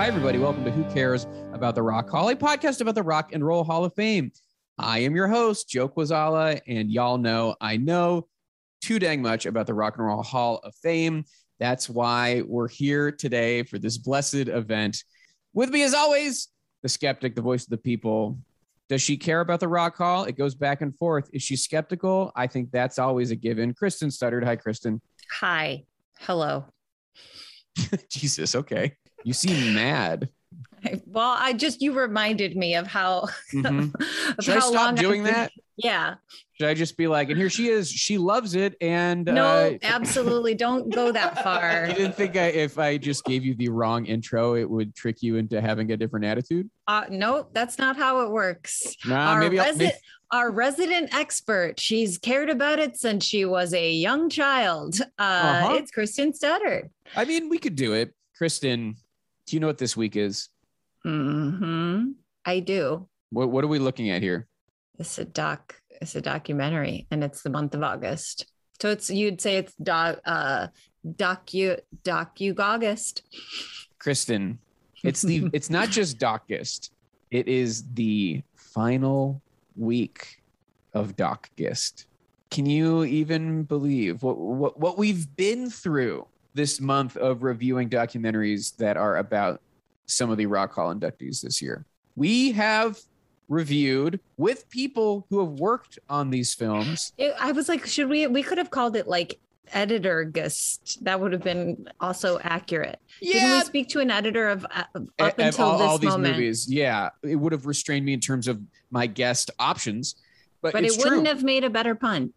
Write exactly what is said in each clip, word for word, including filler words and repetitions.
Hi, everybody. Welcome to Who Cares About the Rock Hall, a podcast about the Rock and Roll Hall of Fame. I am your host, Joe Quazala, and y'all know I know too dang much about the Rock and Roll Hall of Fame. That's why we're here today for this blessed event. With me, as always, the skeptic, the voice of the people. Does she care about the Rock Hall? It goes back and forth. Is she skeptical? I think that's always a given. Kristen Studdard. Hi, Kristen. Hi. Hello. Jesus. Okay. You seem mad. Well, I just, you reminded me of how, Mm-hmm. of Should how I stop long doing I've been, that? Yeah. Should I just be like, and here she is. She loves it. And No, uh, absolutely. Don't go that far. You didn't think I, if I just gave you the wrong intro, it would trick you into having a different attitude? Uh, no, that's not how it works. Nah, our, maybe I'll, resi- maybe, our resident expert, she's cared about it since she was a young child. Uh, Uh-huh. It's Kristen Studdard. I mean, we could do it. Kristen, do you know what this week is? Mm-hmm. I do. What What are we looking at here? It's a doc. It's a documentary, and it's the month of August. So it's you'd say it's doc uh docu docu August. Kristen, it's the it's not just Docgist. It is the final week of Docgist. Can you even believe what what what we've been through this month of reviewing documentaries that are about some of the Rock Hall inductees this year? We have reviewed with people who have worked on these films. It, I was like, should we? We could have called it like editor gust. That would have been also accurate. Yeah. Didn't we speak to an editor of uh, up A- until all, this all these moment? movies? Yeah, it would have restrained me in terms of my guest options, but, But it's it wouldn't true. have made a better pun.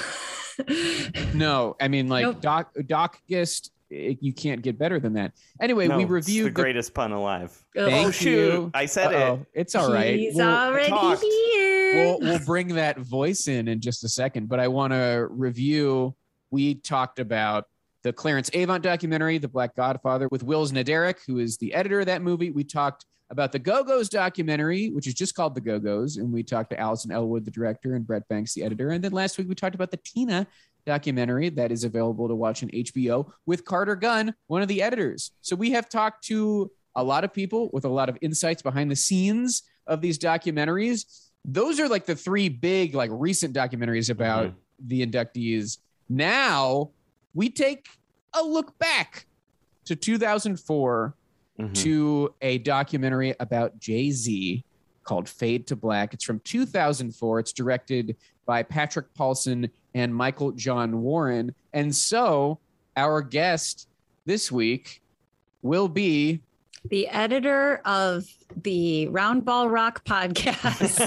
No, I mean, like Nope. Doc Docgist, it, you can't get better than that. Anyway, No, we it's reviewed the greatest pun alive. Thank oh shoot! you. I said Uh-oh. It's all right. He's We'll- already talked. here. We'll, we'll bring that voice in in just a second, but I want to review. We talked about the Clarence Avant documentary, The Black Godfather, with Wills Naderick, who is the editor of that movie. We talked about the Go-Go's documentary, which is just called The Go-Go's, and we talked to Allison Elwood, the director, and Brett Banks, the editor. And then last week we talked about the Tina documentary that is available to watch on H B O with Carter Gunn, one of the editors. So we have talked to a lot of people with a lot of insights behind the scenes of these documentaries. Those are like the three big, like recent documentaries about mm-hmm. the inductees. Now we take a look back to two thousand four mm-hmm. to a documentary about Jay-Z called Fade to Black. It's from two thousand four. It's directed by Patrick Paulson and Michael John Warren. And so our guest this week will be the editor of the Round Ball Rock podcast.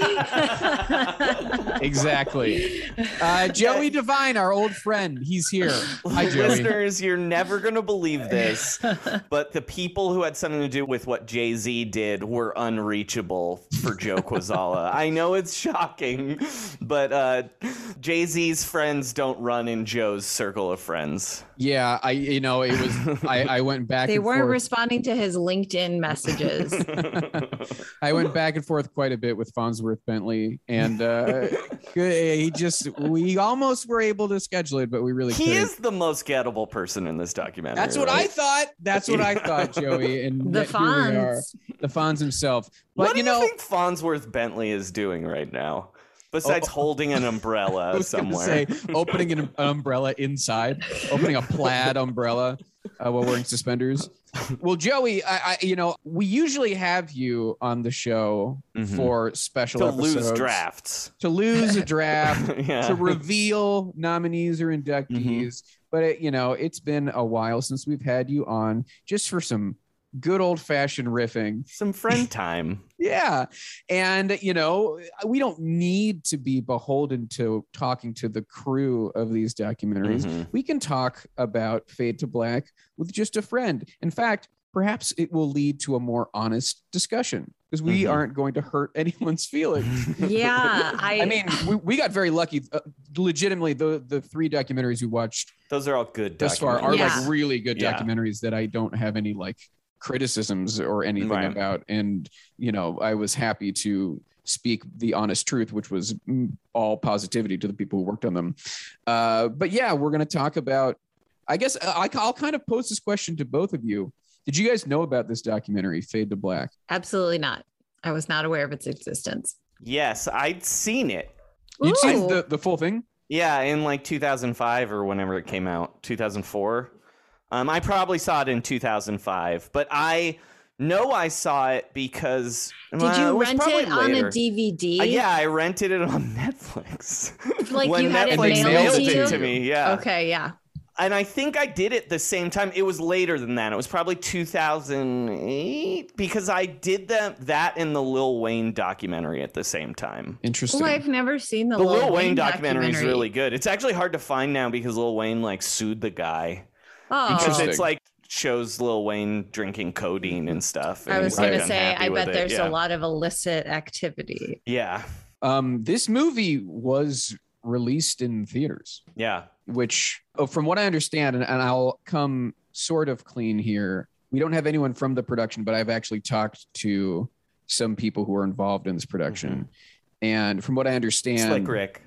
Exactly. Uh, Joey Devine, our old friend. He's here. Hi, Joey. Listeners, you're never going to believe this, but the people who had something to do with what Jay-Z did were unreachable for Joe Quazala. I know it's shocking, but uh, Jay-Z's friends don't run in Joe's circle of friends. Yeah, I, you know, it was, I, I went back They and weren't forth. responding to his LinkedIn messages. I went back and forth quite a bit with Farnsworth Bentley, and uh, he just, we almost were able to schedule it, but we really He couldn't. is the most gettable person in this documentary. That's what right? I thought. That's what I thought, Joey. And The yet here we are. Fonz. The Fonz himself. But what do you know, you think Farnsworth Bentley is doing right now? Besides Oh. holding an umbrella I was gonna somewhere. say, opening an umbrella inside, opening a plaid umbrella uh, while wearing suspenders. Well, Joey, I, I, you know, we usually have you on the show Mhm. for special to episodes. lose drafts. To lose a draft, Yeah. to reveal nominees or inductees. Mhm. But, it, you know, it's been a while since we've had you on just for some good old fashioned riffing. Some friend time. Yeah. And, you know, we don't need to be beholden to talking to the crew of these documentaries. Mhm. We can talk about Fade to Black with just a friend. In fact, perhaps it will lead to a more honest discussion because we Mhm. aren't going to hurt anyone's feelings. Yeah, I, I mean, we, we got very lucky. Uh, legitimately, the, the three documentaries we watched Those are all good thus far are documentaries. Yeah. like really good Yeah. documentaries that I don't have any like criticisms or anything Right. about. And, you know, I was happy to speak the honest truth, which was mm, all positivity to the people who worked on them. Uh, but yeah, we're going to talk about, I guess I, I'll kind of pose this question to both of you. Did you guys know about this documentary, Fade to Black? Absolutely not. I was not aware of its existence. Yes, I'd seen it. You'd Ooh. seen the, the full thing? Yeah, in like two thousand five or whenever it came out, two thousand four. Um, I probably saw it in two thousand five, but I know I saw it because Did well, you it was rent probably it on later. a D V D? Uh, yeah, I rented it on Netflix. Like when you had it Netflix mailed mailed to it you? to me. Yeah. Okay, yeah. And I think I did it the same time. It was later than that. It was probably two thousand eight because I did that that and the Lil Wayne documentary at the same time. Interesting. Oh, I've never seen the, The Lil Lil Wayne Wayne documentary is documentary. really good. It's actually hard to find now because Lil Wayne like sued the guy Oh, because Interesting. it's like shows Lil Wayne drinking codeine and stuff. And I was he's, going like, to say, unhappy I with bet it. there's yeah. a lot of illicit activity. Yeah, Um, this movie was released in theaters, yeah. which, oh, from what I understand, and, and I'll come sort of clean here. We don't have anyone from the production, but I've actually talked to some people who are involved in this production. And from what I understand, Slick Rick.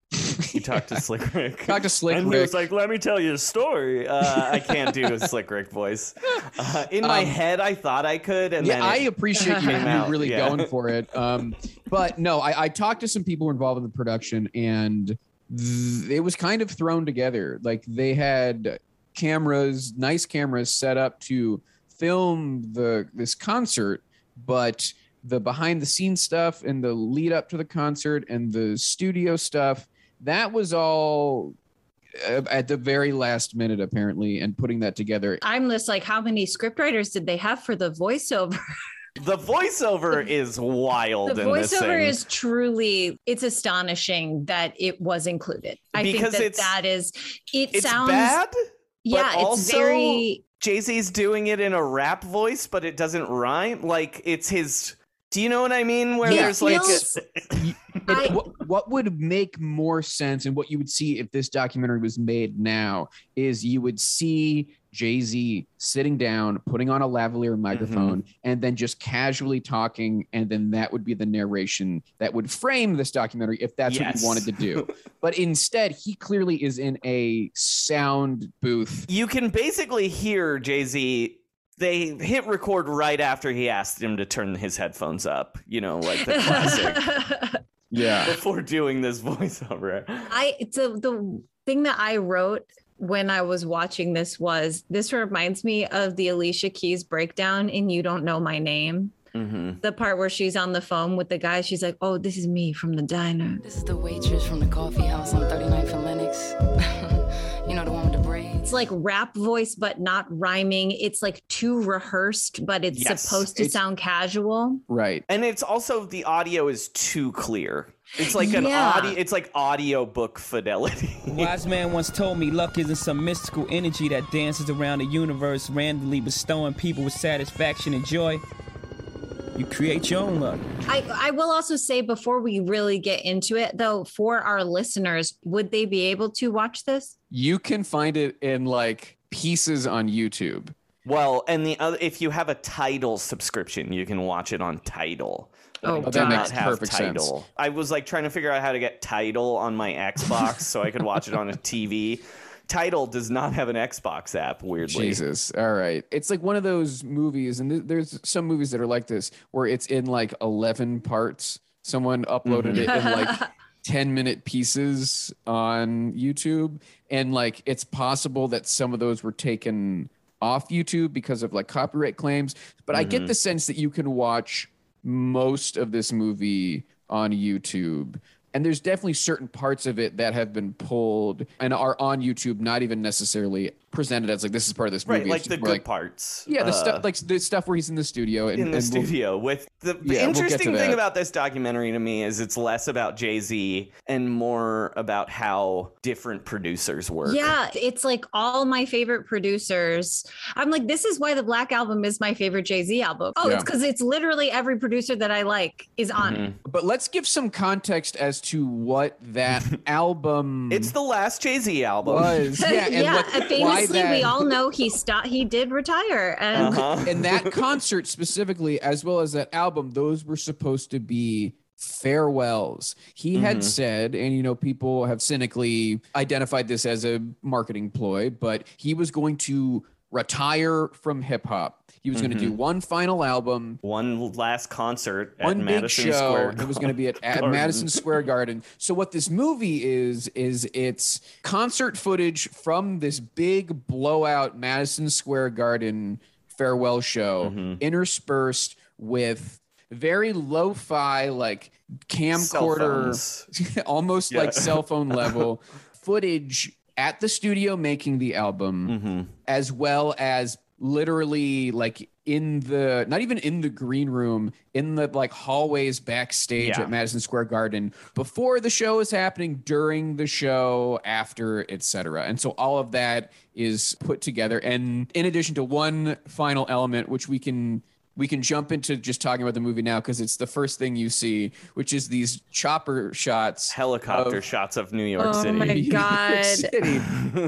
You talked to Slick Rick. Talk to Slick and Rick. he was like, let me tell you a story. Uh, I can't do a Slick Rick voice. Uh, in my Um, head, I thought I could. And yeah, then I it appreciate you came you out, really yeah. going for it. Um, but no, I, I talked to some people who were involved in the production, and th- it was kind of thrown together. Like they had cameras, nice cameras set up to film the this concert, but the behind the scenes stuff and the lead up to the concert and the studio stuff, that was all uh, at the very last minute, apparently, and putting that together. I'm just like, how many scriptwriters did they have for the voiceover? The voiceover is wild The in this thing. voiceover is truly, it's astonishing that it was included. I Because think that it's- that is, it it's sounds, bad. yeah, it's also- very, Jay-Z's doing it in a rap voice, but it doesn't rhyme. Like it's his. Do you know what I mean? Where Yeah, there's like. feels- And I- what, what would make more sense and what you would see if this documentary was made now is you would see Jay-Z sitting down, putting on a lavalier microphone, and then just casually talking, and then that would be the narration that would frame this documentary if that's what Yes. you wanted to do. But instead, he clearly is in a sound booth. You can basically hear Jay-Z. They hit record right after he asked him to turn his headphones up. You know, like the classic. Yeah. Before doing this voiceover. I, so the thing that I wrote when I was watching this was, this reminds me of the Alicia Keys breakdown in You Don't Know My Name. Mm-hmm. The part where she's on the phone with the guy, she's like, oh, this is me from the diner. This is the waitress from the coffee house on thirty-ninth and Lennox. You know, the one with the braids. It's like rap voice, but not rhyming. It's like too rehearsed, but it's Yes, supposed to it's- sound casual. Right. And it's also the audio is too clear. It's like an Yeah. audio. It's like audiobook fidelity. Wise man once told me luck isn't some mystical energy that dances around the universe, randomly bestowing people with satisfaction and joy. You create your own luck. I, I will also say before we really get into it, though, for our listeners, would they be able to watch this? You can find it in like pieces on YouTube. Well, and the other, if you have a Tidal subscription, you can watch it on Tidal. Oh, I that do God. makes not have perfect sense. Tidal. I was like trying to figure out how to get Tidal on my Xbox so I could watch it on a T V. Tidal does not have an Xbox app, weirdly. Jesus. All right. It's like one of those movies, and th- there's some movies that are like this, where it's in like eleven parts. Someone uploaded it in like ten minute pieces on YouTube. And like it's possible that some of those were taken off YouTube because of like copyright claims. But I get the sense that you can watch most of this movie on YouTube. And there's definitely certain parts of it that have been pulled and are on YouTube, not even necessarily presented as like this is part of this movie. Right, It's like just the more good like, parts. yeah, the Uh, stuff like the stuff where he's in the studio and, in the and we'll- studio with the, the Yeah, we'll get to interesting thing that. about this documentary to me is it's less about Jay-Z and more about how different producers work. Yeah, it's like all my favorite producers. I'm like, this is why the Black Album is my favorite Jay-Z album. Oh, Yeah. it's because it's literally every producer that I like is on it. But let's give some context as to what that album It's the last Jay-Z album. was. Yeah, and yeah, what, and why famously, that, we all know he stopped. He did retire, and Uh-huh. and that concert specifically, as well as that album, those were supposed to be farewells. He Mm-hmm. had said, and you know, people have cynically identified this as a marketing ploy, but he was going to retire from hip hop. He was Mhm. going to do one final album, One last concert at one big Madison show. Square It was going to be at, at Garden. Madison Square Garden. So what this movie is is it's concert footage from this big blowout Madison Square Garden farewell show, Mhm. interspersed with very lo-fi, like camcorder, Cell almost Yeah. like cell phone level footage at the studio making the album, Mhm. as well as literally like in the, not even in the green room, in the like hallways backstage Yeah. at Madison Square Garden before the show is happening, during the show, after, et cetera. And so all of that is put together. And in addition to one final element, which we can we can jump into just talking about the movie now because it's the first thing you see, which is these chopper shots, Helicopter of shots of New York Oh City. my New York God. City,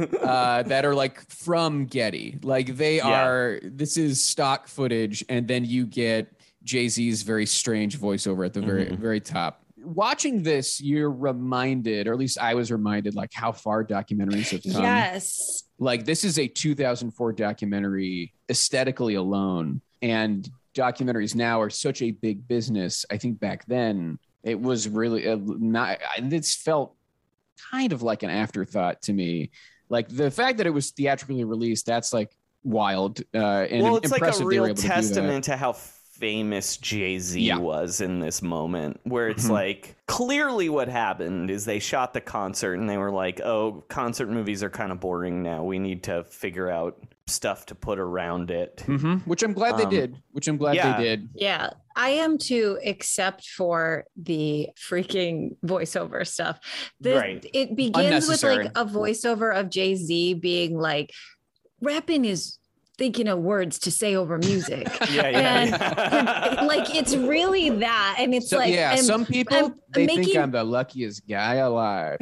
uh, that are like from Getty. Like they Yeah. are, this is stock footage. And then you get Jay-Z's very strange voiceover at the very, Mhm. very top. Watching this, you're reminded, or at least I was reminded, like how far documentaries have come. Yes. Like this is a two thousand four documentary aesthetically alone. And documentaries now are such a big business. I think back then it was really uh, not, it's felt kind of like an afterthought to me. Like the fact that it was theatrically released, that's like wild uh, and well, it's like impressive a they were real able to do that. testament to how famous Jay-Z Yeah. was in this moment, where it's Mhm. like clearly what happened is they shot the concert and they were like, oh, concert movies are kind of boring now. We need to figure out stuff to put around it. Mhm. Which I'm glad Um, they did. Which I'm glad yeah. they did. Yeah, I am too, except for the freaking voiceover stuff. The, Right. It begins with Unnecessary. like a voiceover of Jay-Z being like, rapping is thinking of words to say over music. Yeah, And yeah. like it's really that. And it's So, like, yeah, and some people I'm they think making- I'm the luckiest guy alive.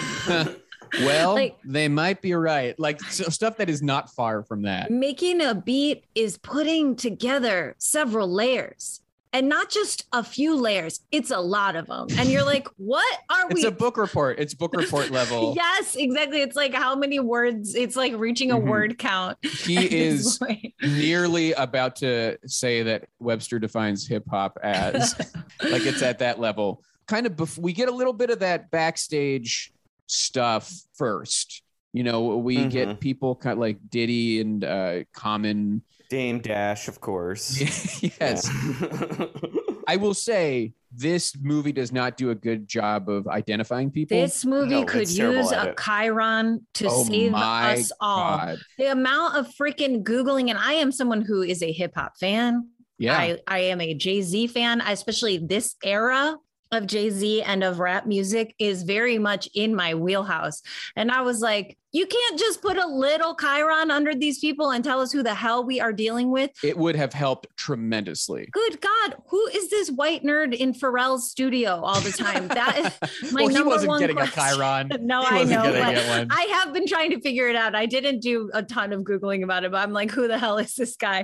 Well, Like- they might be right. Like so, stuff that is not far from that. making a beat is putting together several layers. And not just a few layers, it's a lot of them. And you're like, what are It's we a book report. It's book report level. Yes, exactly. It's like how many words, it's like reaching a Mhm. word count. He at this is point. nearly about to say that Webster defines hip hop as like it's at that level. Kind of bef- we get a little bit of that backstage stuff first. You know, we Mhm. get people kind of like Diddy and uh Common. Dame Dash, of course. Yes. Yeah. I will say this movie does not do a good job of identifying people. This movie No, could it's terrible use at a it. Chiron to Oh save my us all. God. The amount of freaking Googling, and I am someone who is a hip hop fan. Yeah. I, I am a Jay-Z fan, especially this era of Jay-Z and of rap music is very much in my wheelhouse. And I was like, you can't just put a little Chiron under these people and tell us who the hell we are dealing with. It would have helped tremendously. Good God, who is this white nerd in Pharrell's studio all the time? That is my well, he number wasn't one getting question. a Chiron. No, He I wasn't know, gonna but get one. I have been trying to figure it out. I didn't do a ton of Googling about it, but I'm like, who the hell is this guy?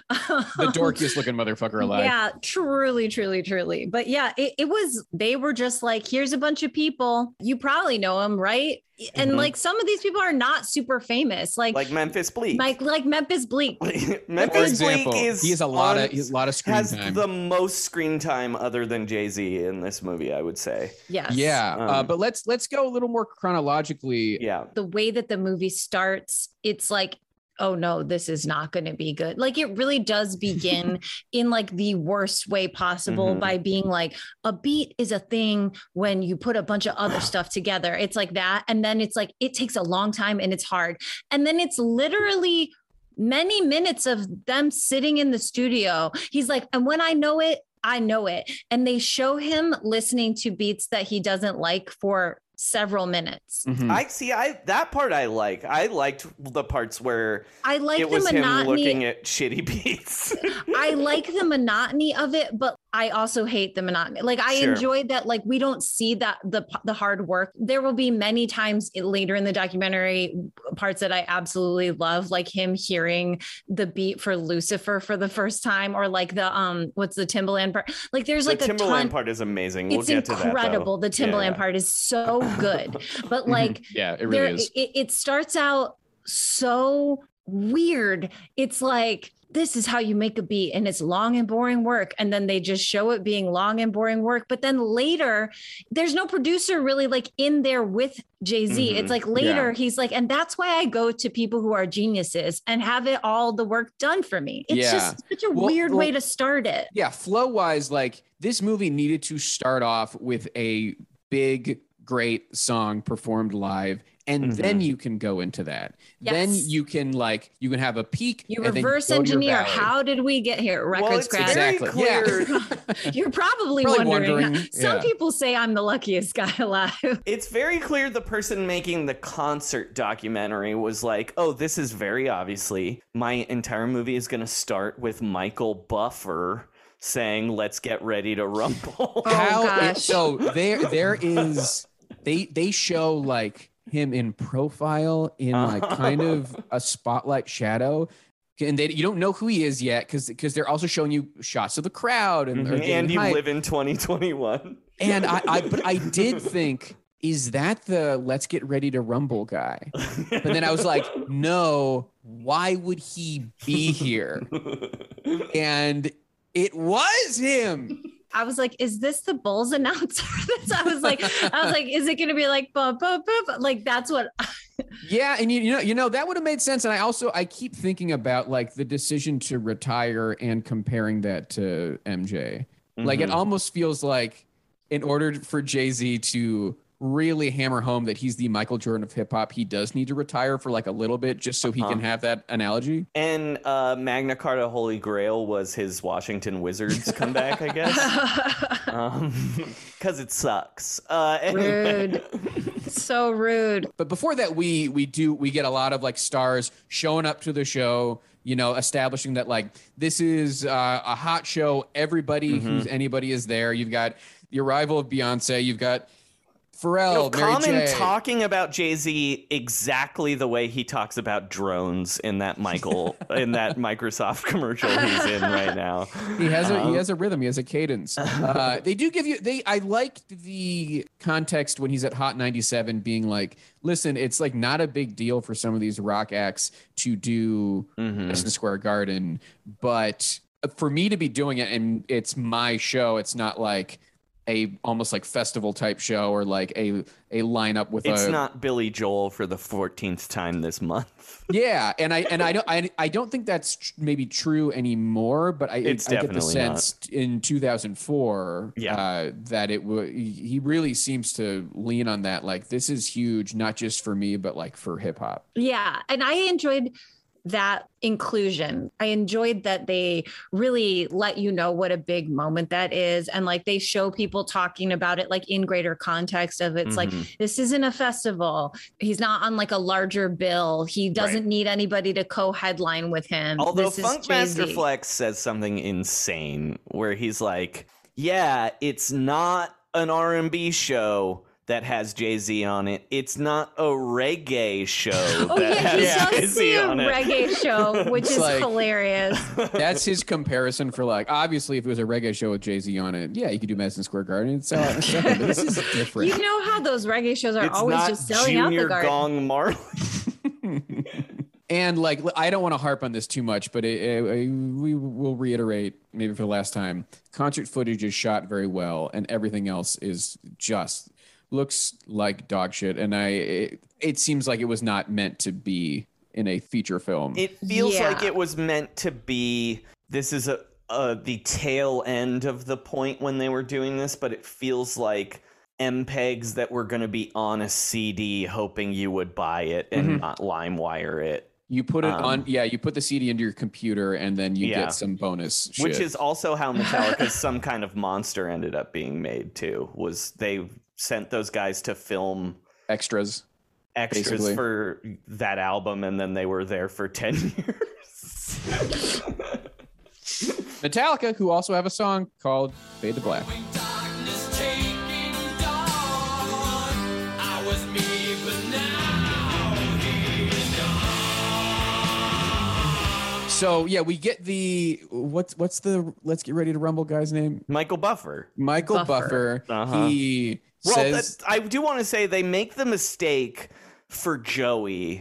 The dorkiest looking motherfucker alive. Yeah, truly, truly, truly. But yeah, it, it was, they were just like, here's a bunch of people. You probably know them, right? And Mhm. like some of these people are not super famous. Like, like Memphis Bleak. like, like Memphis Bleak. For Memphis example, Bleak is he has a lot on- of he has a lot of screen has time. the most screen time other than Jay-Z in this movie, I would say. Yes. yeah, uh, Um, but let's let's go a little more chronologically. Yeah. The way that the movie starts, it's like, oh no, this is not going to be good. Like it really does begin in like the worst way possible Mhm. by being like, a beat is a thing when you put a bunch of other stuff together. It's like that. And then it's like, it takes a long time and it's hard. And then it's literally many minutes of them sitting in the studio. He's like, and when I know it, I know it. And they show him listening to beats that he doesn't like for several minutes. Mhm. I see. I that part I like. I liked the parts where I like it the was him monotony. looking at shitty beats. I like the monotony of it, but I also hate the monotony. Like I Sure. enjoyed that. Like we don't see that the the hard work. There will be many times later in the documentary parts that I absolutely love, like him hearing the beat for Lucifer for the first time, or like the um, what's the Timbaland part? Like there's like the a Timberland ton. part is amazing. We'll It's get to that. incredible. though. The Timbaland Yeah. part is so good, but like yeah, it there, really is. It, it starts out so weird. It's like this is how you make a beat and it's long and boring work. And then they just show it being long and boring work. But then later, there's no producer really like in there with Jay-Z. Mm-hmm. It's like later Yeah. he's like, and that's why I go to people who are geniuses and have it all the work done for me. It's Yeah. just such a Well- weird well- way to start it. Yeah, flow wise, like this movie needed to start off with a big, great song performed live. And Mhm. then you can go into that. Then Yes. you can like you can have a peak. You and then reverse go to your engineer. ballad. How did we get here? Record Well, it's scratch. very Exactly. clear. Yeah. You're probably, Probably wondering. wondering, Some yeah. people say I'm the luckiest guy alive. It's very clear the person making the concert documentary was like, oh, this is very obviously my entire movie is going to start with Michael Buffer saying, let's get ready to rumble. How gosh. it, so there there is they they show like him in profile in like kind of a spotlight shadow. And they, you don't know who he is yet because because they're also showing you shots of the crowd and, or Mhm. getting And you hype. live in twenty twenty-one. And I, I but I did think, is that the let's get ready to rumble guy? But then I was like, no, why would he be here? And it was him. I was like, is this the Bulls announcer? I was like, I was like, is it going to be like, buh, buh, buh, buh? Like, that's what. Yeah, and you, you know, you know that would have made sense. And I also I keep thinking about like the decision to retire and comparing that to M J. Like it Mhm. almost feels like in order for Jay-Z to really hammer home that he's the Michael Jordan of hip hop, he does need to retire for like a little bit just so he Uh-huh. can have that analogy. And uh, Magna Carta Holy Grail was his Washington Wizards comeback, I guess. Um, because it sucks. Uh, anyway. Rude. So rude. But before that, we we do we get a lot of like stars showing up to the show, you know, establishing that like this is uh, a hot show. Everybody Mm-hmm. who's anybody is there. You've got the arrival of Beyonce. You've got Pharrell, You know, Mary Common J. talking about Jay-Z exactly the way he talks about drones in that Michael in that Microsoft commercial he's in right now. He has a Um, he has a rhythm. He has a cadence. Uh, they do give you they. I liked the context when he's at Hot ninety-seven, being like, "Listen, it's like not a big deal for some of these rock acts to do Mhm. Madison Square Garden, but for me to be doing it and it's my show, it's not like a almost like festival type show or like a a lineup with It's a not Billy Joel for the fourteenth time this month. yeah, and I and I don't I, I don't think that's tr- maybe true anymore, but I It's I get the definitely sense in two thousand four Yeah. uh, that it would he really seems to lean on that like this is huge not just for me but like for hip hop. Yeah. And I enjoyed that inclusion. I enjoyed that they really let you know what a big moment that is. And like they show people talking about it like in greater context of it's like, Mhm. this isn't a festival. He's not on like a larger bill. He doesn't Right. need anybody to co-headline with him. Although This is Funkmaster Jay-Z. Flex says something insane where he's like, yeah, it's not an R and B show that has Jay-Z on it. It's not a reggae show Oh that yeah, he has does Jay-Z see a on it. reggae show, which It's is like- hilarious. That's his comparison for like obviously if it was a reggae show with Jay-Z on it, yeah, you could do Madison Square Garden. It's uh, but this is different. You know how those reggae shows are It's always not just selling out Junior the garden. Gong Marley. And like, I don't want to harp on this too much, but it, it, we will reiterate maybe for the last time. Concert footage is shot very well, and everything else is just looks like dog shit. And I, it, it seems like it was not meant to be in a feature film. It feels Yeah. like it was meant to be. This is a, a the tail end of the point when they were doing this, but it feels like M P E Gs that were going to be on a C D, hoping you would buy it and Mhm. not LimeWire it. You put it Um, on, yeah. You put the C D into your computer, and then you Yeah. get some bonus shit. Which is also how Metallica's Some Kind of Monster ended up being made too. Was they sent those guys to film extras. extras Basically. for that album, and then they were there for ten years. Metallica, who also have a song called "Fade to Black." Darkness taking dawn. I was me, but now he's gone. So yeah, we get the what's what's the Let's Get Ready to Rumble guy's name? Michael Buffer. Michael Buffer. Buffer. Uh-huh. He Well, says, that, I do want to say they make the mistake for Joey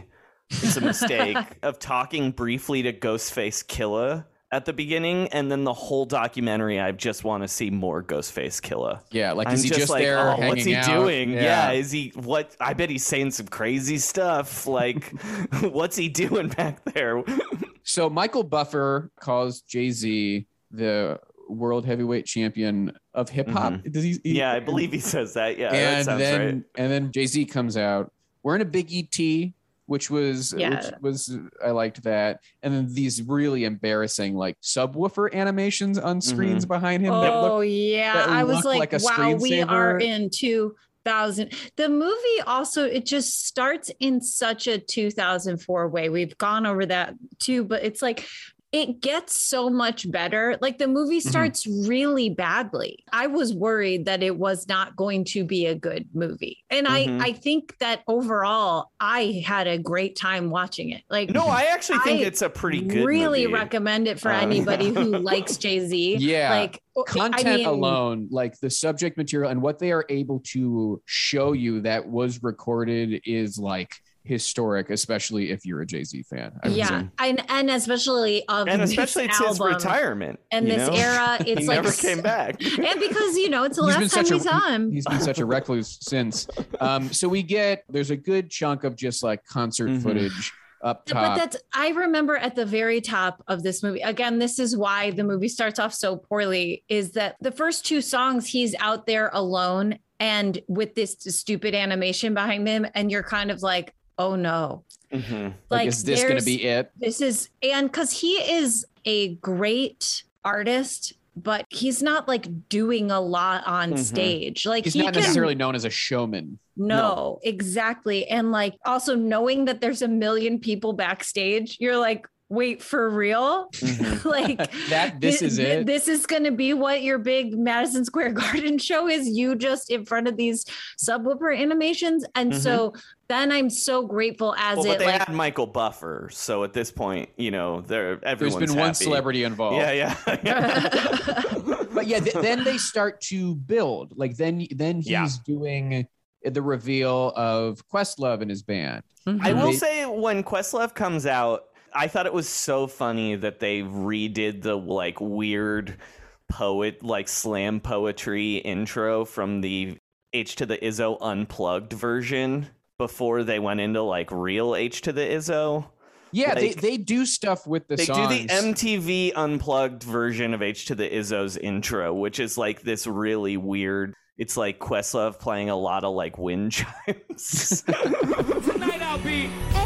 It's a mistake of talking briefly to Ghostface Killah at the beginning, and then the whole documentary, I just want to see more Ghostface Killah. Yeah, like I'm is he just, just like, there oh, hanging what's he out? doing? Yeah. Yeah. is he what? I bet he's saying some crazy stuff. Like, what's he doing back there? So Michael Buffer calls Jay-Z the world heavyweight champion of hip hop. Mhm. Does he, he- Yeah, I believe he says that. Yeah, that and sounds then right. and then Jay-Z comes out wearing a Big E tee, which was Yeah. which was I liked that. And then these really embarrassing like subwoofer animations on screens behind him. that Oh look, yeah, that I was look like, like a wow, we are screensaver. in two thousand. The movie also, it just starts in such a two thousand four way. We've gone over that too, but it's like it gets so much better. Like the movie starts really badly. I was worried that it was not going to be a good movie. And Mhm. I I think that overall I had a great time watching it. Like No, I actually think I it's a pretty good really movie. recommend it for Um, anybody who likes Jay-Z. Yeah. Like content I mean, alone, like the subject material and what they are able to show you that was recorded is like historic, especially if you're a Jay-Z fan. I would Yeah, say. and and especially of And this especially it's his album retirement. and you this know? era. It's he like never came back. and because you know it's the He's been last time such a- we saw him. He's been such a recluse since. Um, so we get there's a good chunk of just like concert Mhm. footage up But top. that's I remember at the very top of this movie. Again, this is why the movie starts off so poorly. Is that the first two songs he's out there alone and with this stupid animation behind him, and you're kind of like, oh no. Mhm. like, Like, is this going to there's- be it? This is, and because he is a great artist, but he's not like doing a lot on Mhm. stage. Like He's he not can, necessarily known as a showman. no, exactly. And like also knowing that there's a million people backstage, you're like, wait, for real? Mhm. like That this thi- is thi- it. This is going to be what your big Madison Square Garden show is. You just in front of these subwoofer animations. And so then I'm so grateful as Well, it but they like, had Michael Buffer, so at this point, you know, there There's everyone's been one happy. celebrity involved. Yeah, yeah. yeah. But yeah, th- then they start to build. Like then then he's Yeah. doing the reveal of Questlove and his band. I Mhm. will They- say when Questlove comes out, I thought it was so funny that they redid the like weird poet, like slam poetry intro from the H to the Izzo unplugged version before they went into like real H to the Izzo. Yeah, they, Like- they do stuff with the They songs. do the M T V unplugged version of H to the Izzo's intro, which is like this really weird. It's like Questlove playing a lot of like wind chimes. Tonight I'll be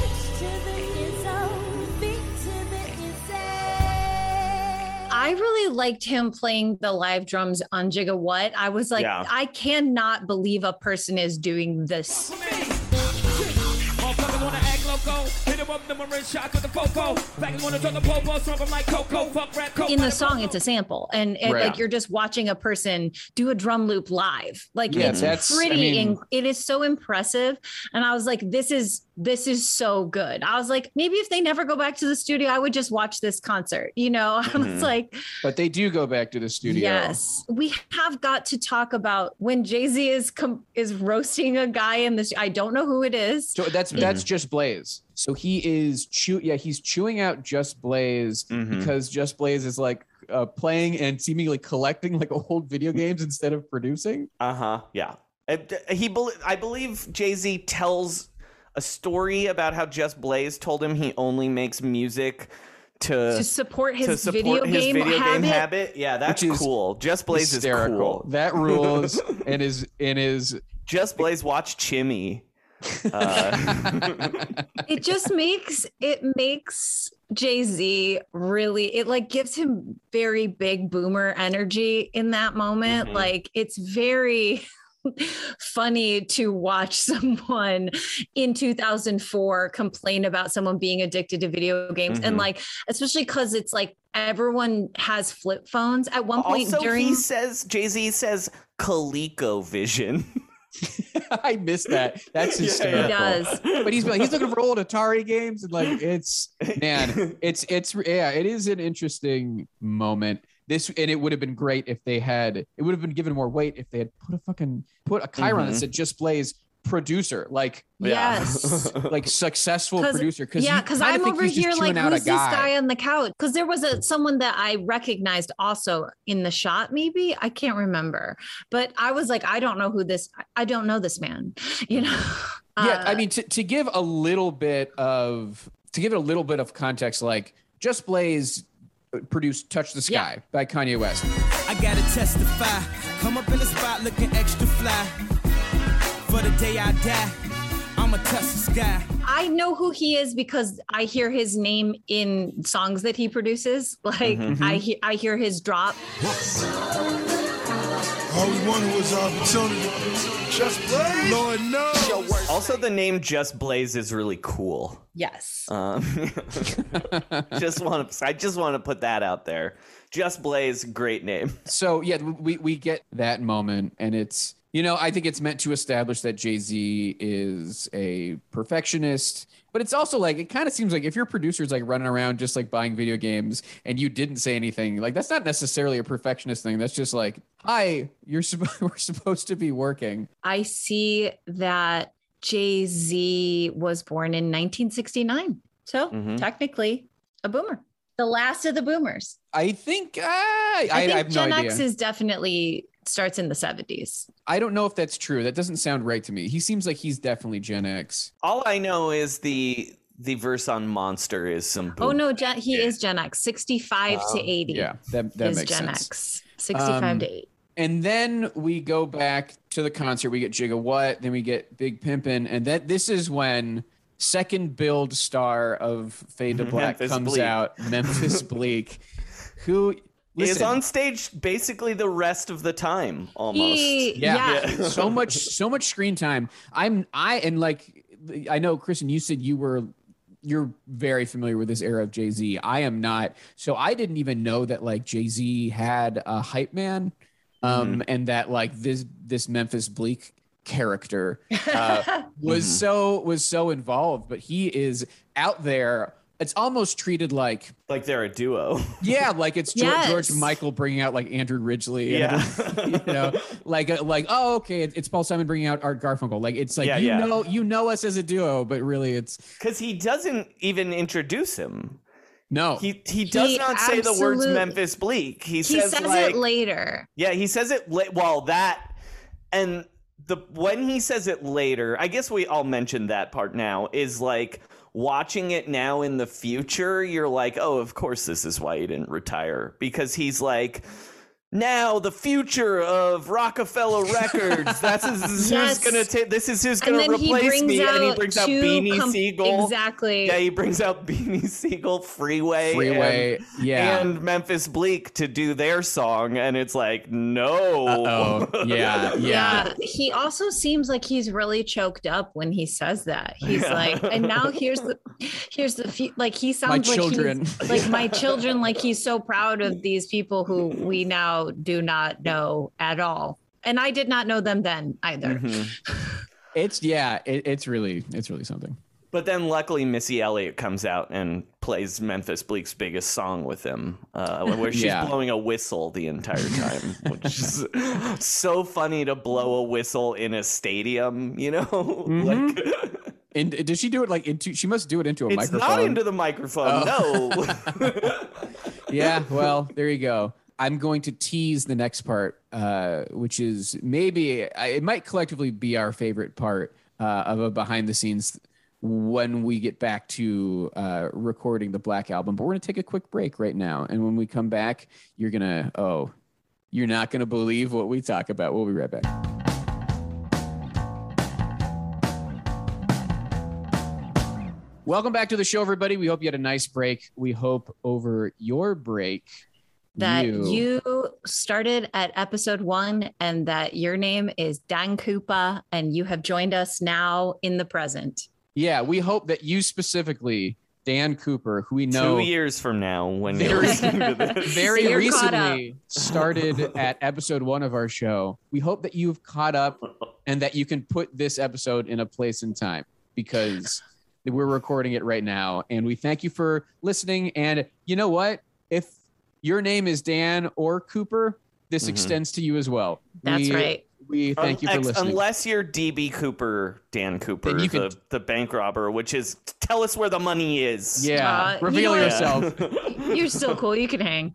I really liked him playing the live drums on Gigawatt. I was like, Yeah. I cannot believe a person is doing this. Motherfucker wanna act loco. Hit him up, number shot with the foco. Back wanna talk the popo, smoke him like Coco. Fuck rap, coke. In the song, it's a sample, and, and Right. like you're just watching a person do a drum loop live. Like Yeah, it's that's- I pretty. mean- in- it is so impressive, and I was like, this is this is so good. I was like, maybe if they never go back to the studio, I would just watch this concert. You know, I was Mhm. like, But they do go back to the studio. yes, we have got to talk about when Jay-Z is com- is roasting a guy in this. I don't know who it is. So that's that's just Blaze. So he is chew yeah, he's chewing out Just Blaze Mhm. because Just Blaze is like uh, playing and seemingly collecting like old video games instead of producing. Uh huh. Yeah. Uh, He, bel I believe Jay-Z tells a story about how Just Blaze told him he only makes music to To support his to support video his game video habit. game habit. Yeah, that's Which is cool. Just Blaze Hysterical. is cool. That rules and is and is Just Blaze watch Chimmy. Uh, It just makes it makes Jay-Z really, it like gives him very big boomer energy in that moment. Mhm. Like it's very funny to watch someone in two thousand four complain about someone being addicted to video games. And Mhm. like, especially because it's like everyone has flip phones at one point also, during he says Jay-Z says ColecoVision. I missed that. That's Yeah, yeah. hysterical. he does. But he's like he's looking for old Atari games and like it's man, it's it's yeah, it is an interesting moment. This and it would have been great if they had it would have been given more weight if they had put a fucking put a Chiron that Mhm. said Just Blaze producer, like Yes. like successful producer. Cause yeah, you because kinda I'm think over he's just here like, chewing out who's a this guy. guy on the couch? Because there was a someone that I recognized also in the shot, maybe. I can't remember. But I was like, I don't know who this, I don't know this man, you know? Yeah, Uh, I mean, to, to give a little bit of to give it a little bit of context, like Just Blaze produced "Touch the Sky" Yeah. by Kanye West. I gotta testify. Come up in the spot looking extra fly. For the day I die, I'ma touch the sky. I know who he is because I hear his name in songs that he produces. Like Mm-hmm. I hear I hear his drop. All we wanted was opportunity. Just Blaze. Lord knows. Also, the name Just Blaze is really cool. Yes. Um, just want to, I just want to put that out there. Just Blaze, great name. So yeah, we we get that moment, and it's, you know, I think it's meant to establish that Jay-Z is a perfectionist, but it's also like, it kind of seems like if your producer's like running around just like buying video games and you didn't say anything, like that's not necessarily a perfectionist thing. That's just like, hi, you're supp- we're supposed to be working. I see that Jay-Z was born in nineteen sixty-nine. So Mhm. technically a boomer. The last of the boomers. I think uh, I, I, I, think have Gen no X idea. is definitely starts in the seventies. I don't know if that's true. That doesn't sound right to me. He seems like he's definitely Gen X. All I know is the the verse on Monster is some. Oh boom. no, Gen, he is Gen X. sixty-five to eighty Yeah, that that is makes Gen sense. X. sixty-five Um, to eighty. And then we go back to the concert. We get Jigga What, then we get Big Pimpin', and that this is when second build star of Fade to Black Memphis comes Bleak. out, Memphis Bleak, who Is listen, on stage basically the rest of the time, almost. He, yeah, yeah. so much so much screen time. I'm I and like I know, Kristen, you said you were you're very familiar with this era of Jay-Z. I am not. So I didn't even know that like Jay-Z had a hype man. Um, Mm-hmm. and that like this this Memphis Bleak character uh, was Mm-hmm. so was so involved, but he is out there. It's almost treated like Like they're a duo. yeah, like it's George, Yes. George Michael bringing out like Andrew Ridgely. And Yeah. everything, you know, like uh, like oh okay, it's Paul Simon bringing out Art Garfunkel. Like it's like Yeah, you yeah. know you know us as a duo, but really it's Because he doesn't even introduce him. no. He he does He not say the words absolute- Memphis Bleak. He, He says, says like, it later. Yeah, he says it. La- well, that and the when he says it later, I guess we all mentioned that part now. Is like watching it now in the future. You're like, oh, of course, this is why he didn't retire, because he's like. Now the future of Rockefeller Records. That's who's Yes. gonna take. This is who's And gonna then he replace brings me. And he out brings out two Beanie com- Siegel. Exactly. Yeah, he brings out Beanie Siegel, Freeway, Freeway, and, yeah. and Memphis Bleak to do their song, and it's like, no. Oh yeah, yeah. Yeah, he also seems like he's really choked up when he says that. He's like, and now here's the, here's the, fe-, like he sounds like children. he's, like my children. Like he's so proud of these people who we now do not know at all, and I did not know them then either. It's yeah, it, it's really it's really something. But then luckily Missy Elliott comes out and plays Memphis Bleak's biggest song with him, uh, where she's Yeah. blowing a whistle the entire time, which is so funny to blow a whistle in a stadium, you know? Like And does she do it like into? She must do it into a it's microphone. not into the microphone, no. Yeah, well, there you go. I'm going to tease the next part, uh, which is maybe I- it might collectively be our favorite part uh, of a behind the scenes when we get back to uh, recording the Black Album. But we're going to take a quick break right now. And when we come back, you're going to, oh, you're not going to believe what we talk about. We'll be right back. Welcome back to the show, everybody. We hope you had a nice break. We hope over your break That you started at episode one and that your name is Dan Koopa and you have joined us now in the present. Yeah, we hope that you specifically, Dan Cooper, who we know Two years from now, when you're Very- listening to this. very So you're caught recently started at episode one of our show. We hope that you've caught up and that you can put this episode in a place and time because we're recording it right now. And we thank you for listening. And you know what? If your name is Dan or Cooper, this Mhm. extends to you as well. That's We- right. We thank you for Ex- listening. Unless you're D B Cooper, Dan Cooper, Then you the, can- the bank robber, which is tell us where the money is. Yeah, Uh, reveal you know- yourself. You're still cool. You can hang.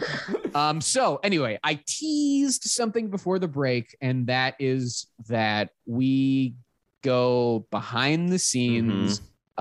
Um, so anyway, I teased something before the break, and that is that we go behind the scenes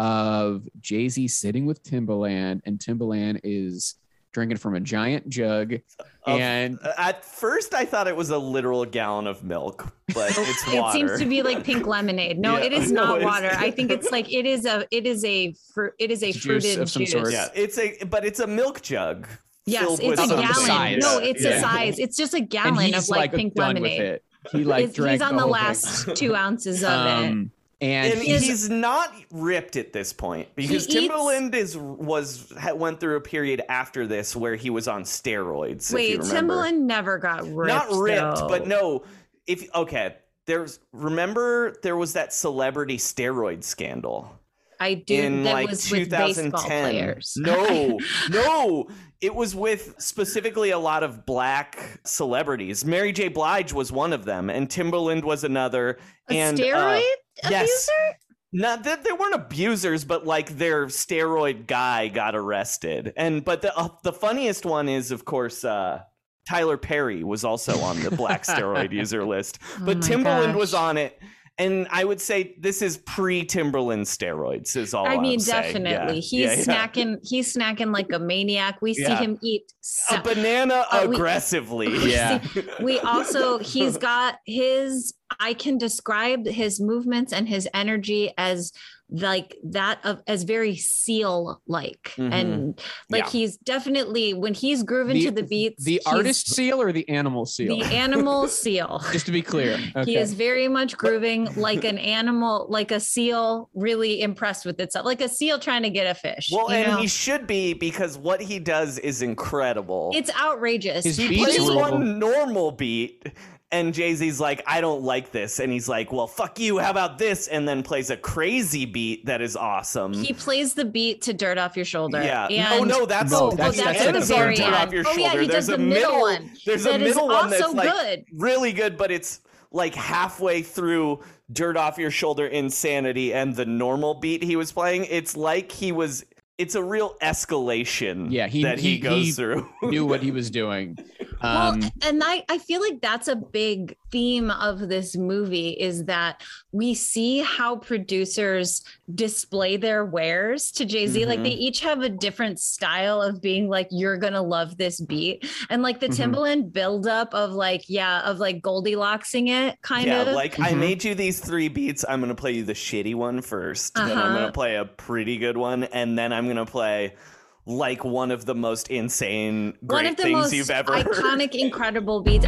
of Jay-Z sitting with Timbaland, and Timbaland is drinking from a giant jug. Of- And At first, I thought it was a literal gallon of milk, but it's It water. seems to be like pink lemonade. No, Yeah. it is No, not it's- water. I think it's like it is a it is a fruit. It is a Juice fruited of some juice. sort. Yeah, it's a but it's a milk jug. Yes, filled it's with a some gallon. size. No, it's Yeah. a size. It's just a and gallon he's of like, pink done lemonade. with it. He like He's- drank he's on the, whole last thing. two ounces of it. Um, and, And he's, he's not ripped at this point because He eats- Timbaland is was ha- went through a period after this where he was on steroids. if Wait, you remember. Timbaland never got ripped. Not ripped, though. but no. If okay, there's remember there was that celebrity steroid scandal I do. in that like was with baseball twenty ten. players. No, no, it was with specifically a lot of black celebrities. Mary J. Blige was one of them, and Timbaland was another. A and steroid uh, yes. abuser? Not that they weren't abusers, but like their steroid guy got arrested. And but the uh, the funniest one is, of course, uh, Tyler Perry was also on the black steroid user list, but Oh my Timbaland gosh. was on it. And I would say this is pre-Timberland steroids, is all I mean, I'm saying. definitely. Yeah. He's Yeah, yeah. snacking. He's snacking like a maniac. We see Yeah. him eat. A sa- banana Uh, we- aggressively. Yeah. we also he's got his. I can describe his movements and his energy as like that of as very seal like Mhm. and like Yeah. he's definitely when he's grooving The- to the beats. the he's artist seal or the animal seal? the animal seal. Just to be clear. Okay. He is very much grooving like an animal, like a seal, really impressed with itself, like a seal trying to get a fish. Well, you and know? he should be because what he does is incredible. It's outrageous. His he beats plays rule. one normal beat, and Jay-Z's like, I don't like this. And he's like, well, fuck you. How about this? And then plays a crazy beat that is awesome. He plays the beat to Dirt Off Your Shoulder. Yeah. And no, no, that's No, oh, that's- that's, that's at at the the very very end. Off Your Oh yeah, Shoulder. he There's does a the middle, middle- one. there's a that is middle one that's, also like, good. really good, but it's like halfway through Dirt Off Your Shoulder Insanity and the normal beat he was playing. It's like he was, it's a real escalation Yeah, he- that he, he- goes he through. knew what he was doing. Um, Well, and I, I feel like that's a big theme of this movie is that we see how producers display their wares to Jay-Z. Mm-hmm. Like they each have a different style of being like, you're going to love this beat. And like the Mhm. Timbaland buildup of like, yeah, of like Goldilocksing it kind yeah, of. like I Mhm. made you these three beats. I'm gonna play you the shitty one first. Then I'm Uh-huh. gonna play a pretty good one, and then I'm gonna play like one of the most insane great one of the things most you've ever heard. iconic, incredible beats.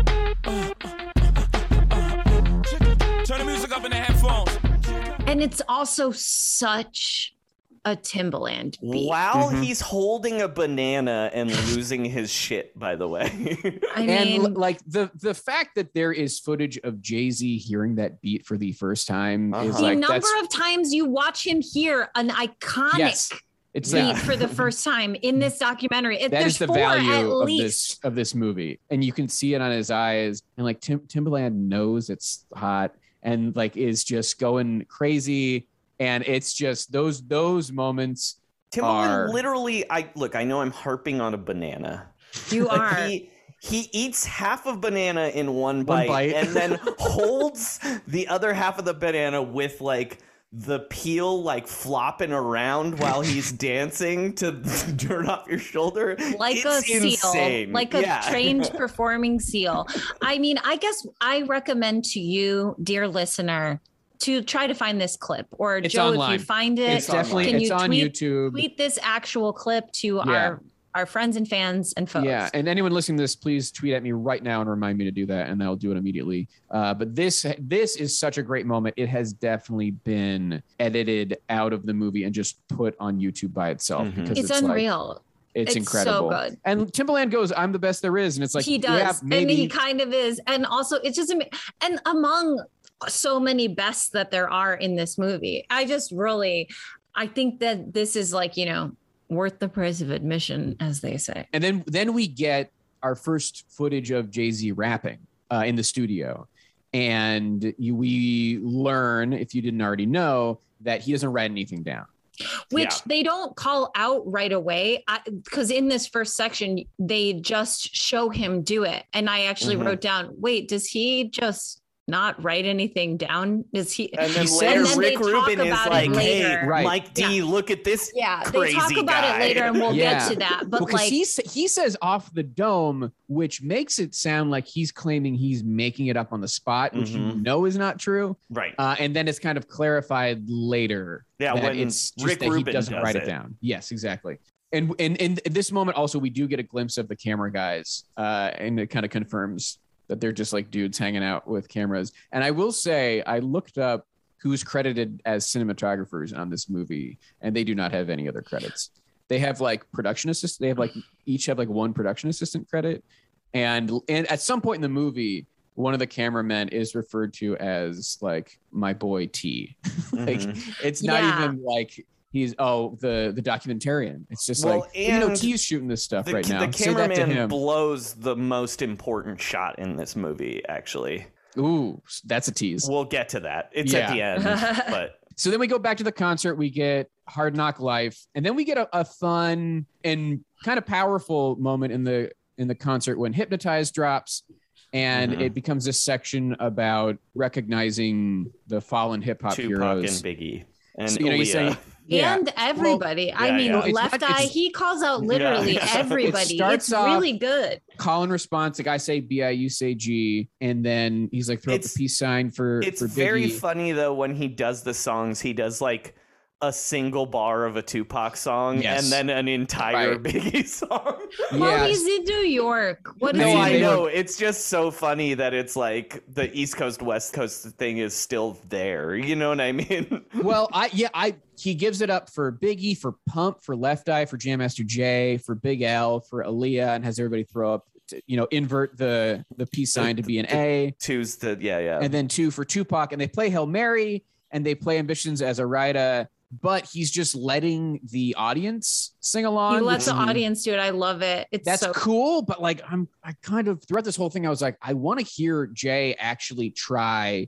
Turn the music up in the headphones. And it's also such a Timbaland beat. While Mhm. he's holding a banana and losing his shit, by the way. I and mean, l- like the the fact that there is footage of Jay-Z hearing that beat for the first time is Uh-huh. the like number that's of times you watch him hear an iconic yes, it's beat that. for the first time in this documentary. It, That there's is the four at value of least. this of this movie, and you can see it on his eyes. And like Tim, Timbaland knows it's hot, and like is just going crazy. And it's just those those moments. Timbaland are- literally, I look, I know I'm harping on a banana. You But are. He, he eats half a banana in one One bite, bite. and then holds the other half of the banana with like the peel like flopping around while he's dancing to Dirt Off Your Shoulder. Like It's a seal, insane. like a Yeah. trained performing seal. I mean, I guess I recommend to you, dear listener, to try to find this clip. Or It's Joe, online. if you find it, It's definitely can it's you on tweet, YouTube. tweet this actual clip to our our friends and fans and folks. Yeah, and anyone listening to this, please tweet at me right now and remind me to do that, and I'll do it immediately. Uh, but this this is such a great moment. It has definitely been edited out of the movie and just put on YouTube by itself Mhm. because it's, it's, like, unreal. it's, It's incredible. so good. And Timbaland goes, "I'm the best there is," and it's like he yeah, does, maybe. and he kind of is. And also, it's just ama- and among so many bests that there are in this movie, I just really, I think that this is like you know worth the price of admission, as they say. And then then we get our first footage of Jay-Z rapping uh, in the studio. And you, we learn, if you didn't already know, that he doesn't write anything down. Which Yeah. they don't call out right away, because in this first section, they just show him do it. And I actually Mhm. wrote down, wait, does he just not write anything down? Is he? And then He later, and then Rick they talk Rubin is about it like, "Hey, later. Right. Mike D, Yeah. look at this Yeah, crazy they talk about guy." it later, and we'll Yeah. get to that. But Because like, he sa- he says off the dome, which makes it sound like he's claiming he's making it up on the spot, which you Mhm. know is not true. Right. Uh, and then it's kind of clarified later. Yeah, that when it's just Rick that he Rubin doesn't does write it. it. down. Yes, exactly. And and in this moment also we do get a glimpse of the camera guys, uh, and it kind of confirms that they're just like dudes hanging out with cameras. And I will say I looked up who's credited as cinematographers on this movie, and they do not have any other credits. They have like production assistant. They have like each have like one production assistant credit, and and at some point in the movie, one of the cameramen is referred to as like my boy T. like Mhm. it's not Yeah. even like he's oh the the documentarian. It's just Well, like you know and T's shooting this stuff The, right now. the Say that to cameraman him. blows the most important shot in this movie, actually. Ooh, that's a tease. We'll get to that. It's at the Yeah. end, but So then we go back to the concert. We get Hard Knock Life, and then we get a, a fun and kind of powerful moment in the in the concert when Hypnotize drops, and Mhm. it becomes this section about recognizing the fallen hip hop Tupac heroes. and Biggie and So, you know, he's Aaliyah. saying, yeah, and everybody. I yeah, mean, yeah. It's Left not- Eye, it's- he calls out literally Yeah. everybody. It starts It's off- really good. call and response. Like I say B, I you say G, and then he's like throw up It's- the peace sign for It's for very Biggie. funny though when he does the songs. He does like a single bar of a Tupac song Yes. and then an entire Right. Biggie song. Well, Yeah. he's in New York. What is No, Maybe I they know. were- It's just so funny that it's like the East Coast West Coast thing is still there. You know what I mean? Well, I yeah, I he gives it up for Biggie, for Pump, for Left Eye, for Jam Master Jay, for Big L, for Aaliyah, and has everybody throw up, to, you know, invert the the peace sign to be an A, Two's the yeah yeah. and then two for Tupac, and they play Hail Mary and they play Ambitions as a Rida, but he's just letting the audience sing along. He lets which- the audience do it. I love it. It's That's so cool, but like I'm I kind of throughout this whole thing, I was like, I want to hear Jay actually try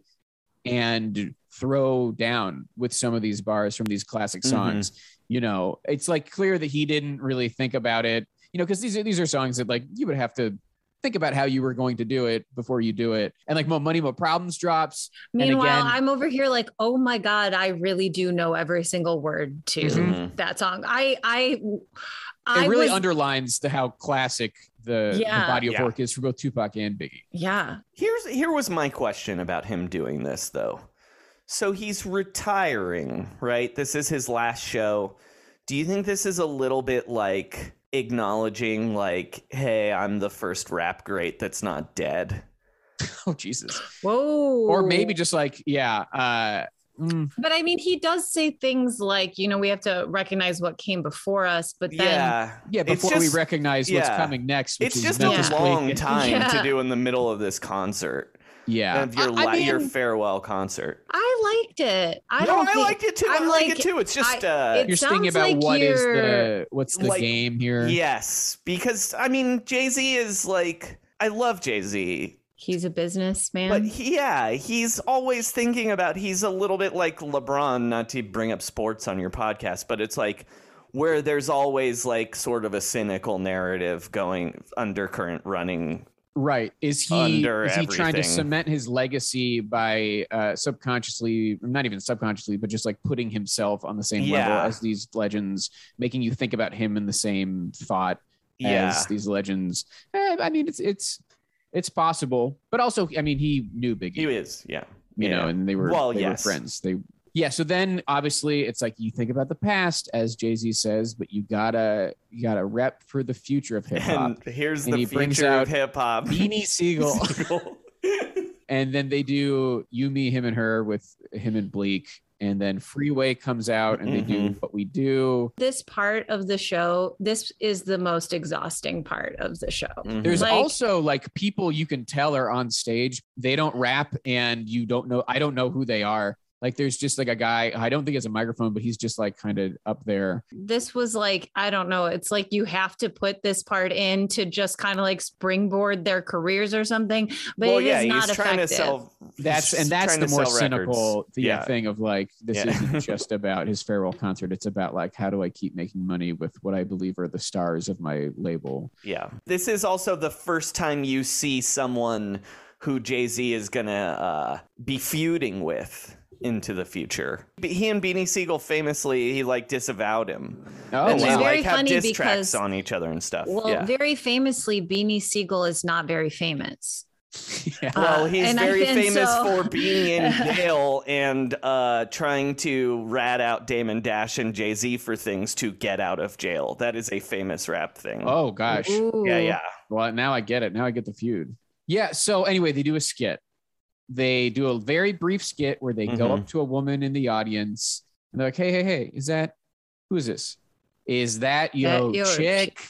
and throw down with some of these bars from these classic songs. You know, it's like clear that he didn't really think about it, you know, because these are these are songs that like you would have to think about how you were going to do it before you do it. And like Mo Money, Mo Problems drops. Meanwhile, again- I'm over here like, oh my God, I really do know every single word to Mhm. that song. I I I It really was, underlines the how classic the, the Yeah. body of Yeah. work is for both Tupac and Biggie. yeah. Here's here was my question about him doing this though. So he's retiring, right? This is his last show. Do you think this is a little bit like acknowledging like, hey, I'm the first rap great that's not dead? Oh Jesus. Whoa. Or maybe just like, yeah, uh mm, But I mean, he does say things like, you know, we have to recognize what came before us, but then yeah. yeah, It's before we just- recognize what's yeah. coming next, which It's is just Memphis a long Bleak. time Yeah. to do in the middle of this concert. Yeah. Of your I- I la- your mean- farewell concert. I liked it. I no, don't I think, liked it too. i I'm like like- it too. It's just I- uh it- You're thinking sounds about like what is you're- the what's the like- game here? yes, because I mean Jay-Z is like I love Jay-Z. he's a businessman. But he, yeah, he's always thinking about, he's a little bit like LeBron, not to bring up sports on your podcast, but it's like where there's always like sort of a cynical narrative going undercurrent running. Right. Is he Under is he trying to everything. cement his legacy by uh, subconsciously, not even subconsciously, but just like putting himself on the same level Yeah. as these legends, making you think about him in the same thought Yeah. as these legends? Eh, I mean, it's it's it's possible, but also, I mean, he knew Biggie. He is, yeah. you Yeah. know, and they were Well, they yes. were friends. They yeah. So then obviously it's like you think about the past, as Jay-Z says, but you gotta you gotta rep for the future of hip hop. And here's And the he brings future out of hip hop. Beanie Siegel. And then they do You, Me, Him, and Her with him and Bleak. And then Freeway comes out and they do Mhm. What We Do. this part of the show, this is the most exhausting part of the show. Mhm. There's Like- also like people you can tell are on stage. They don't rap and you don't know. I don't know who they are. Like there's just like a guy, I don't think it's a microphone, but he's just like kind of up there. This was like, I don't know. It's like you have to put this part in to just kind of like springboard their careers or something. But well, it yeah, is not he's trying effective. to sell. That's and that's the more cynical the, yeah. thing of like, this Yeah. isn't just about his farewell concert. It's about like, how do I keep making money with what I believe are the stars of my label? Yeah. This is also the first time you see someone who Jay-Z is going to uh, be feuding with into the future. He and Beanie Siegel famously, he like disavowed him. Oh, and wow. they Very like have funny diss tracks because- on each other and stuff. Well, yeah. very famously, Beanie Siegel is not very famous. Yeah. Well, Uh, he's and I- very and famous so- for being in jail and uh, trying to rat out Damon Dash and Jay-Z for things to get out of jail. That is a famous rap thing. Oh gosh. Ooh. yeah, yeah. Well, now I get it. Now I get the feud. Yeah. So anyway, they do a skit. They do a very brief skit where they go Mhm. up to a woman in the audience and they're like, hey, hey, hey, is that, who is this? Is that yo That your chick?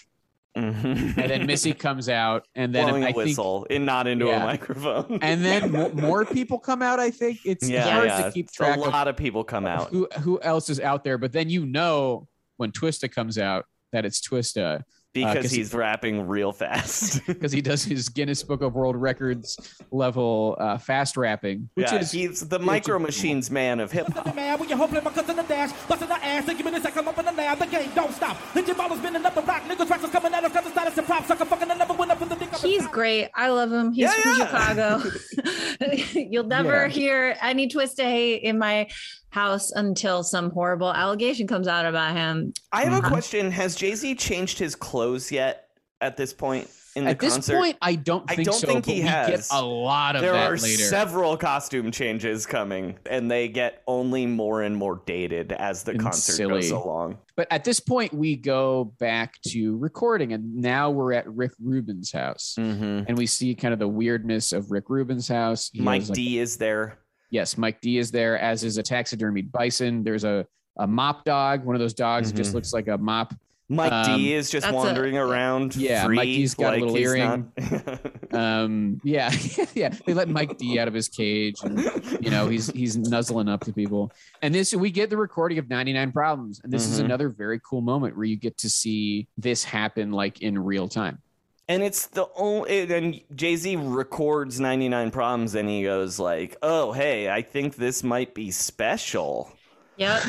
Mhm. And then Missy comes out and then blowing I a think, whistle and not into Yeah. a microphone. and then mo- more people come out. I think it's yeah, hard yeah. to keep It's track a of lot of people come out. who, who else is out there. But then, you know, when Twista comes out, that it's Twista. Because 'cause he- he's rapping real fast. Because he does his Guinness Book of World Records level uh, fast rapping, which yeah, is he's the Micro Machines man of hip hop. Man, when you hope my cousin the dash, busting the ass, take you minutes, I come up in the lab, the game don't stop. Hit your ballers spinning up the rock, niggas tracks coming at us, got the status and props, sucker fucking never went up in the dick. He's great. I love him. He's Yeah, from yeah. Chicago. You'll never Yeah. hear any twist of hate in my house until some horrible allegation comes out about him. I have a Mhm. question. Has Jay-Z changed his clothes yet at this point in the at this concert? point, I don't I think don't so. think but he we get has. a lot of there that are later. several costume changes coming, and they get only more and more dated as the And concert silly. goes along. But at this point, we go back to recording, and now we're at Rick Rubin's house, Mm-hmm. and we see kind of the weirdness of Rick Rubin's house. He Mike has, like- D is there. yes, Mike D is there, as is a taxidermied bison. There's a a mop dog. One of those dogs Mhm. just looks like a mop. Mike Um, D is just that's a- wandering around. Yeah, free, Mike D's got a like little he's earring. not- Um, yeah, yeah. They let Mike D out of his cage, and you know he's he's nuzzling up to people. And this, we get the recording of ninety-nine Problems, and this is Mhm. another very cool moment where you get to see this happen like in real time. And it's the only, and Jay-Z records ninety-nine Problems, and he goes like, "Oh, hey, I think this might be special." Yep.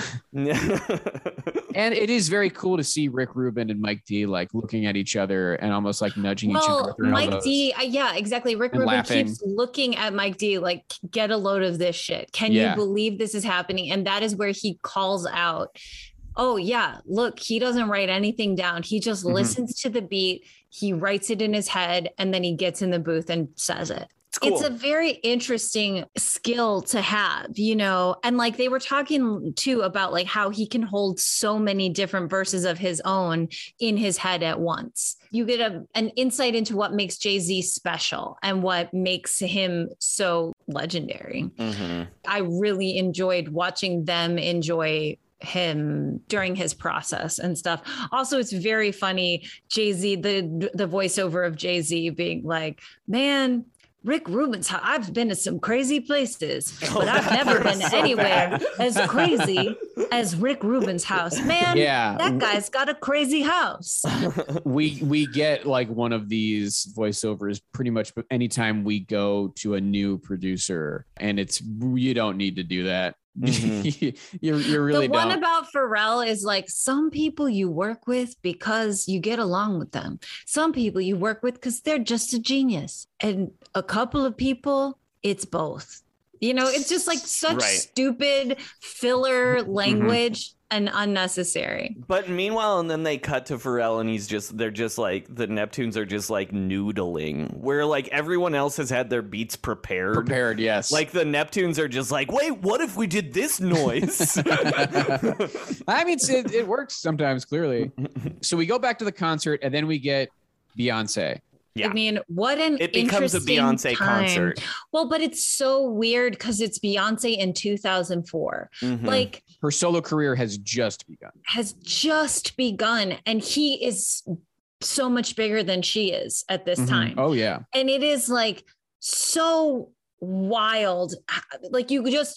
And it is very cool to see Rick Rubin and Mike D like looking at each other and almost like nudging each other Well, with their Mike elbows. D, uh, yeah, exactly. Rick And Rubin laughing. keeps looking at Mike D like, get a load of this shit. Can Yeah. you believe this is happening? And that is where he calls out, oh, yeah, look, he doesn't write anything down. He just Mhm. listens to the beat, he writes it in his head, and then he gets in the booth and says it. It's cool. It's a very interesting skill to have, you know, and like they were talking too about like how he can hold so many different verses of his own in his head at once. You get a, an insight into what makes Jay-Z special and what makes him so legendary. Mhm. I really enjoyed watching them enjoy him during his process and stuff. Also, it's very funny, Jay-Z, the the voiceover of Jay-Z being like, man, Rick Rubin's house, I've been to some crazy places, but I've never been so anywhere bad. as crazy as Rick Rubin's house. Man, Yeah. that guy's got a crazy house. we we get like one of these voiceovers pretty much anytime we go to a new producer, and it's you don't need to do that. Mhm. you you really the one don't. about Pharrell is like, some people you work with because you get along with them. Some people you work with because they're just a genius. And a couple of people, it's both. You know, it's just like such Right. stupid filler language and unnecessary. But meanwhile, and then they cut to Pharrell, and he's just, they're just like, the Neptunes are just like noodling, where like everyone else has had their beats prepared. Prepared, yes. Like the Neptunes are just like, wait, what if we did this noise? I mean, it, it works sometimes, clearly. So we go back to the concert, and then we get Beyonce. Yeah. I mean, what an It becomes a interesting Beyonce time. concert. Well, but it's so weird because it's Beyonce in two thousand four. Mhm. Like, Her solo career has just begun. has just begun, and he is so much bigger than she is at this Mhm. time. Oh yeah. And it is like so wild. Like, you just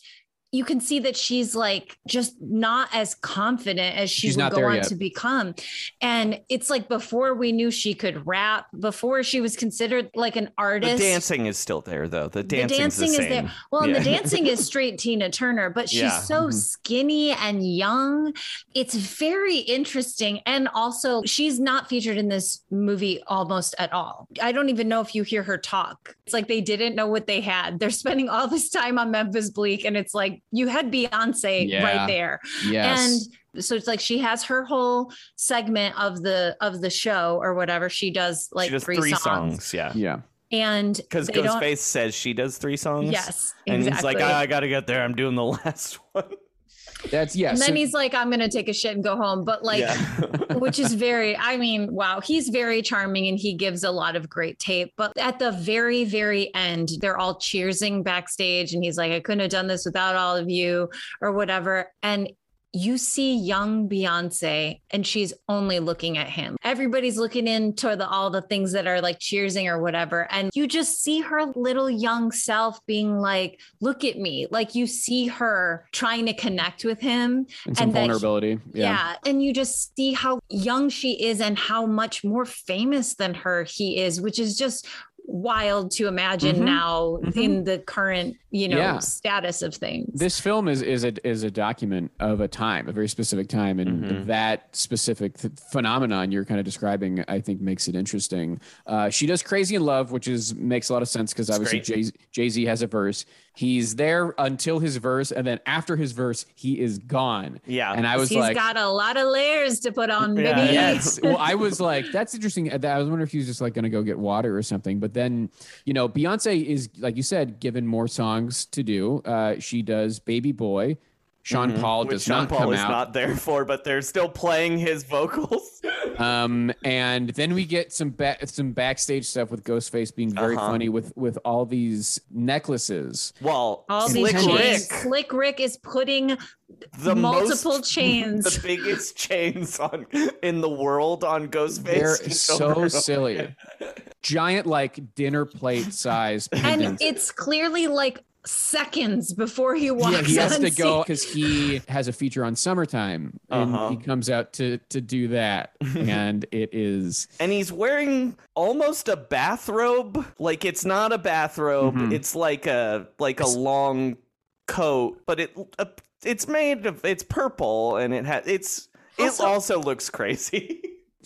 you can see that she's like just not as confident as she She's would not go there on yet. to become. And it's like before we knew she could rap, before she was considered like an The artist. dancing is still there, though. The The dancing's dancing the is same. there. Well, and Yeah. the dancing is straight Tina Turner, but she's Yeah. so Mhm. skinny and young. It's very interesting. And also, she's not featured in this movie almost at all. I don't even know if you hear her talk. It's like they didn't know what they had. They're spending all this time on Memphis Bleak, and it's like you had Beyonce Yeah. right there. Yes. And so it's like she has her whole segment of the of the show or whatever. She does like she does three, three songs. songs. Yeah. yeah. And Because they don't- Ghostface says she does three songs. Yes, And he's like, exactly. "Ah, I got to get there. I'm doing the last one. That's yes. And then so- he's like, I'm going to take a shit and go home. But like, Yeah. which is very, I mean, wow, he's very charming and he gives a lot of great tape. But at the very, very end, they're all cheersing backstage. And he's like, I couldn't have done this without all of you or whatever. And you see young Beyonce and she's only looking at him. Everybody's looking into the, all the things that are like cheersing or whatever. And you just see her little young self being like, look at me. Like you see her trying to connect with him. and some and that he- vulnerability. Yeah. Yeah. And you just see how young she is and how much more famous than her he is, which is just wild to imagine Mhm. now Mhm. in the current, you know, Yeah. status of things. This film is is a is a document of a time, a very specific time, and Mhm. that specific th- phenomenon you're kind of describing, I think, makes it interesting. Uh, she does "Crazy in Love," which is makes a lot of sense because It's obviously great. Jay Jay Z has a verse. He's there until his verse, and then after his verse, he is gone. Yeah. And I was He's like, got a lot of layers to put on, Yeah, baby. yes. Well, I was like, that's interesting. I was wondering if he was just like going to go get water or something. But then, you know, Beyonce is, like you said, given more songs to do. Uh, she does "Baby Boy." Sean Mhm. Paul Which does Sean not Paul come is out. not there for, but they're still playing his vocals. Um, and then we get some ba- some backstage stuff with Ghostface being very Uh-huh. funny with with all these necklaces. Well, All Slick these Rick, chains. Slick Rick is putting the multiple most, chains. the biggest chains on in the world on Ghostface. They're just over so and over silly. again. Giant, like dinner plate size and pendants. it's clearly like seconds before he walks Yeah, he has on to go scene. because he has a feature on Summertime, and Uh-huh. he comes out to to do that, and it is And he's wearing almost a bathrobe. Like it's not a bathrobe. Mhm. It's like a like a long coat, but it uh, it's made of it's purple and it has it's it Also- also looks crazy.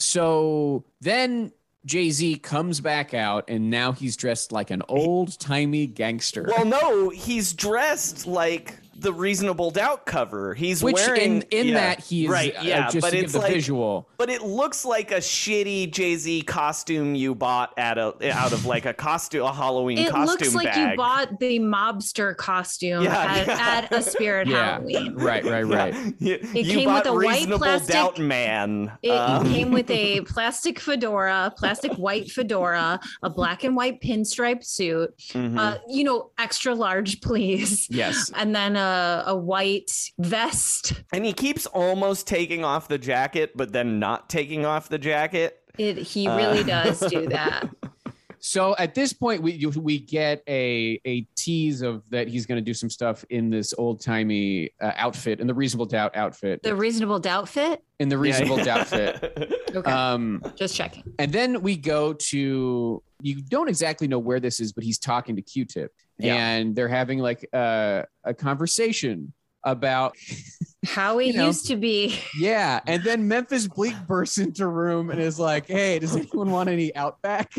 so. Then Jay-Z comes back out, and now he's dressed like an old timey gangster. Well, no, he's dressed like the Reasonable Doubt cover. He's Which wearing in in yeah, that he is right, uh, yeah, just but to give it's the like visual. but it looks like a shitty Jay-Z costume you bought at a out of like a costume a Halloween It costume looks like bag. you bought the mobster costume Yeah, at, yeah. at a Spirit Yeah, Halloween. right, right, right. Yeah. You, It you came bought with a white Reasonable plastic- Doubt Man. It Um, came with a plastic fedora, plastic white fedora, a black and white pinstripe suit, mhm. uh, you know, extra large, please. Yes. And then a, a white vest. and he keeps almost taking off the jacket, but then not taking off the jacket. It, he really Uh, does do that. So at this point, we you- we get a a tease of that he's going to do some stuff in this old timey uh, outfit, in the Reasonable Doubt outfit, The Reasonable Doubt fit. in the Reasonable Doubt fit. Okay, Um, just checking. and then we go to, you don't exactly know where this is, but he's talking to Q-Tip, Yeah. and they're having like a a conversation about How it you know. used to be. yeah. And then Memphis Bleak bursts into room and is like, "Hey, does anyone want any Outback?"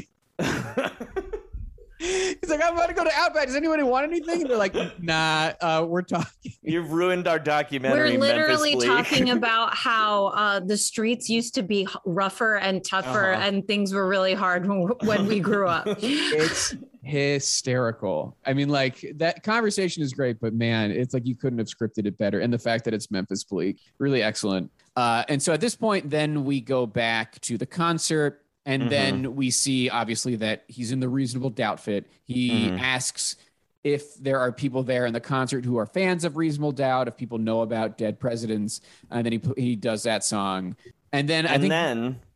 He's like, "I'm about to go to Outback. Does anyone want anything?" And they're like, "Nah, uh, we're talking." You've ruined our documentary. We're literally Memphis Bleak. talking about how uh, the streets used to be h- rougher and tougher, Uh-huh. and things were really hard when, when we grew up. It's hysterical. I mean, like that conversation is great, but man, it's like you couldn't have scripted it better. And the fact that it's Memphis Bleak, really excellent. Uh, and so at this point, then we go back to the concert. And Mhm. then we see, obviously, that he's in the Reasonable Doubt fit. He Mhm. asks if there are people there in the concert who are fans of Reasonable Doubt, if people know about Dead Presidents. And then he he does that song. And then I and think then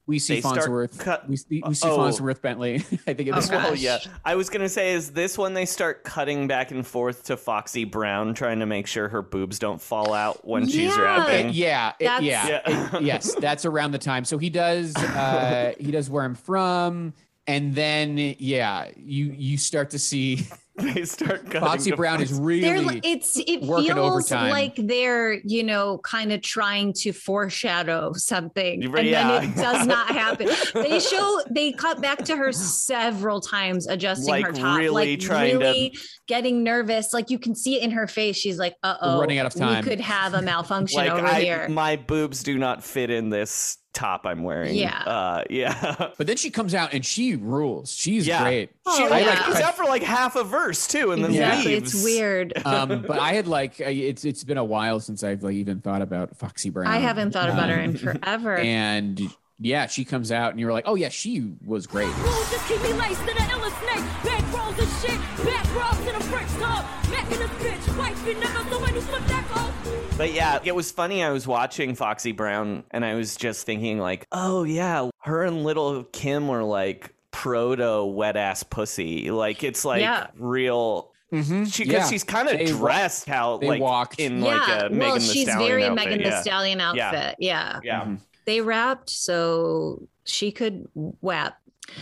we see They start Farnsworth. cut- we see, we see Oh. Farnsworth Bentley. I think in Oh, this gosh. one. Oh yeah, I was gonna say, is this when they start cutting back and forth to Foxy Brown, trying to make sure her boobs don't fall out when she's Yeah. rapping? Yeah, it- That's- yeah, Yeah. it- yes, that's around the time. So he does, uh, he does Where I'm From, and then yeah, you you start to see They start cutting. Foxy to Brown is Foxy- really They're li- it's it working feels overtime. like they're, you know, kind of trying to foreshadow something, Yeah. and then it does not happen. They show they cut back to her several times adjusting Like, her top, really like trying to- really getting nervous. Like you can see it in her face. She's like, "Uh oh, Running out of time. We could have a malfunction like over I, here." my boobs do not fit in this top I'm wearing. Yeah. uh, yeah. But then she comes out and she rules. She's Yeah. great. Oh, She yeah. like comes out for like half a verse too, and then Exactly, leaves. it's weird. Um, but I had like uh, it's it's been a while since I've like even thought about Foxy Brown. I haven't thought about her Um, in forever. And yeah, she comes out and you're like, oh yeah, she was great. Rules just keep me laced to the illest snake. Back rolls and shit. Back rolls to the French club. Mac in this bitch. Wife, you never so when you flip that up. But yeah, it was funny. I was watching Foxy Brown and I was just thinking like, oh yeah, her and Little Kim were like proto wet ass pussy. Like it's like Yeah. real. Mm-hmm. She because Yeah. she's kind of They wa- dressed how they like walked. in yeah, like a Megan well, the she's Stallion very outfit. Megan yeah. the Stallion Yeah. outfit. Yeah. Yeah. They rapped so she could whap.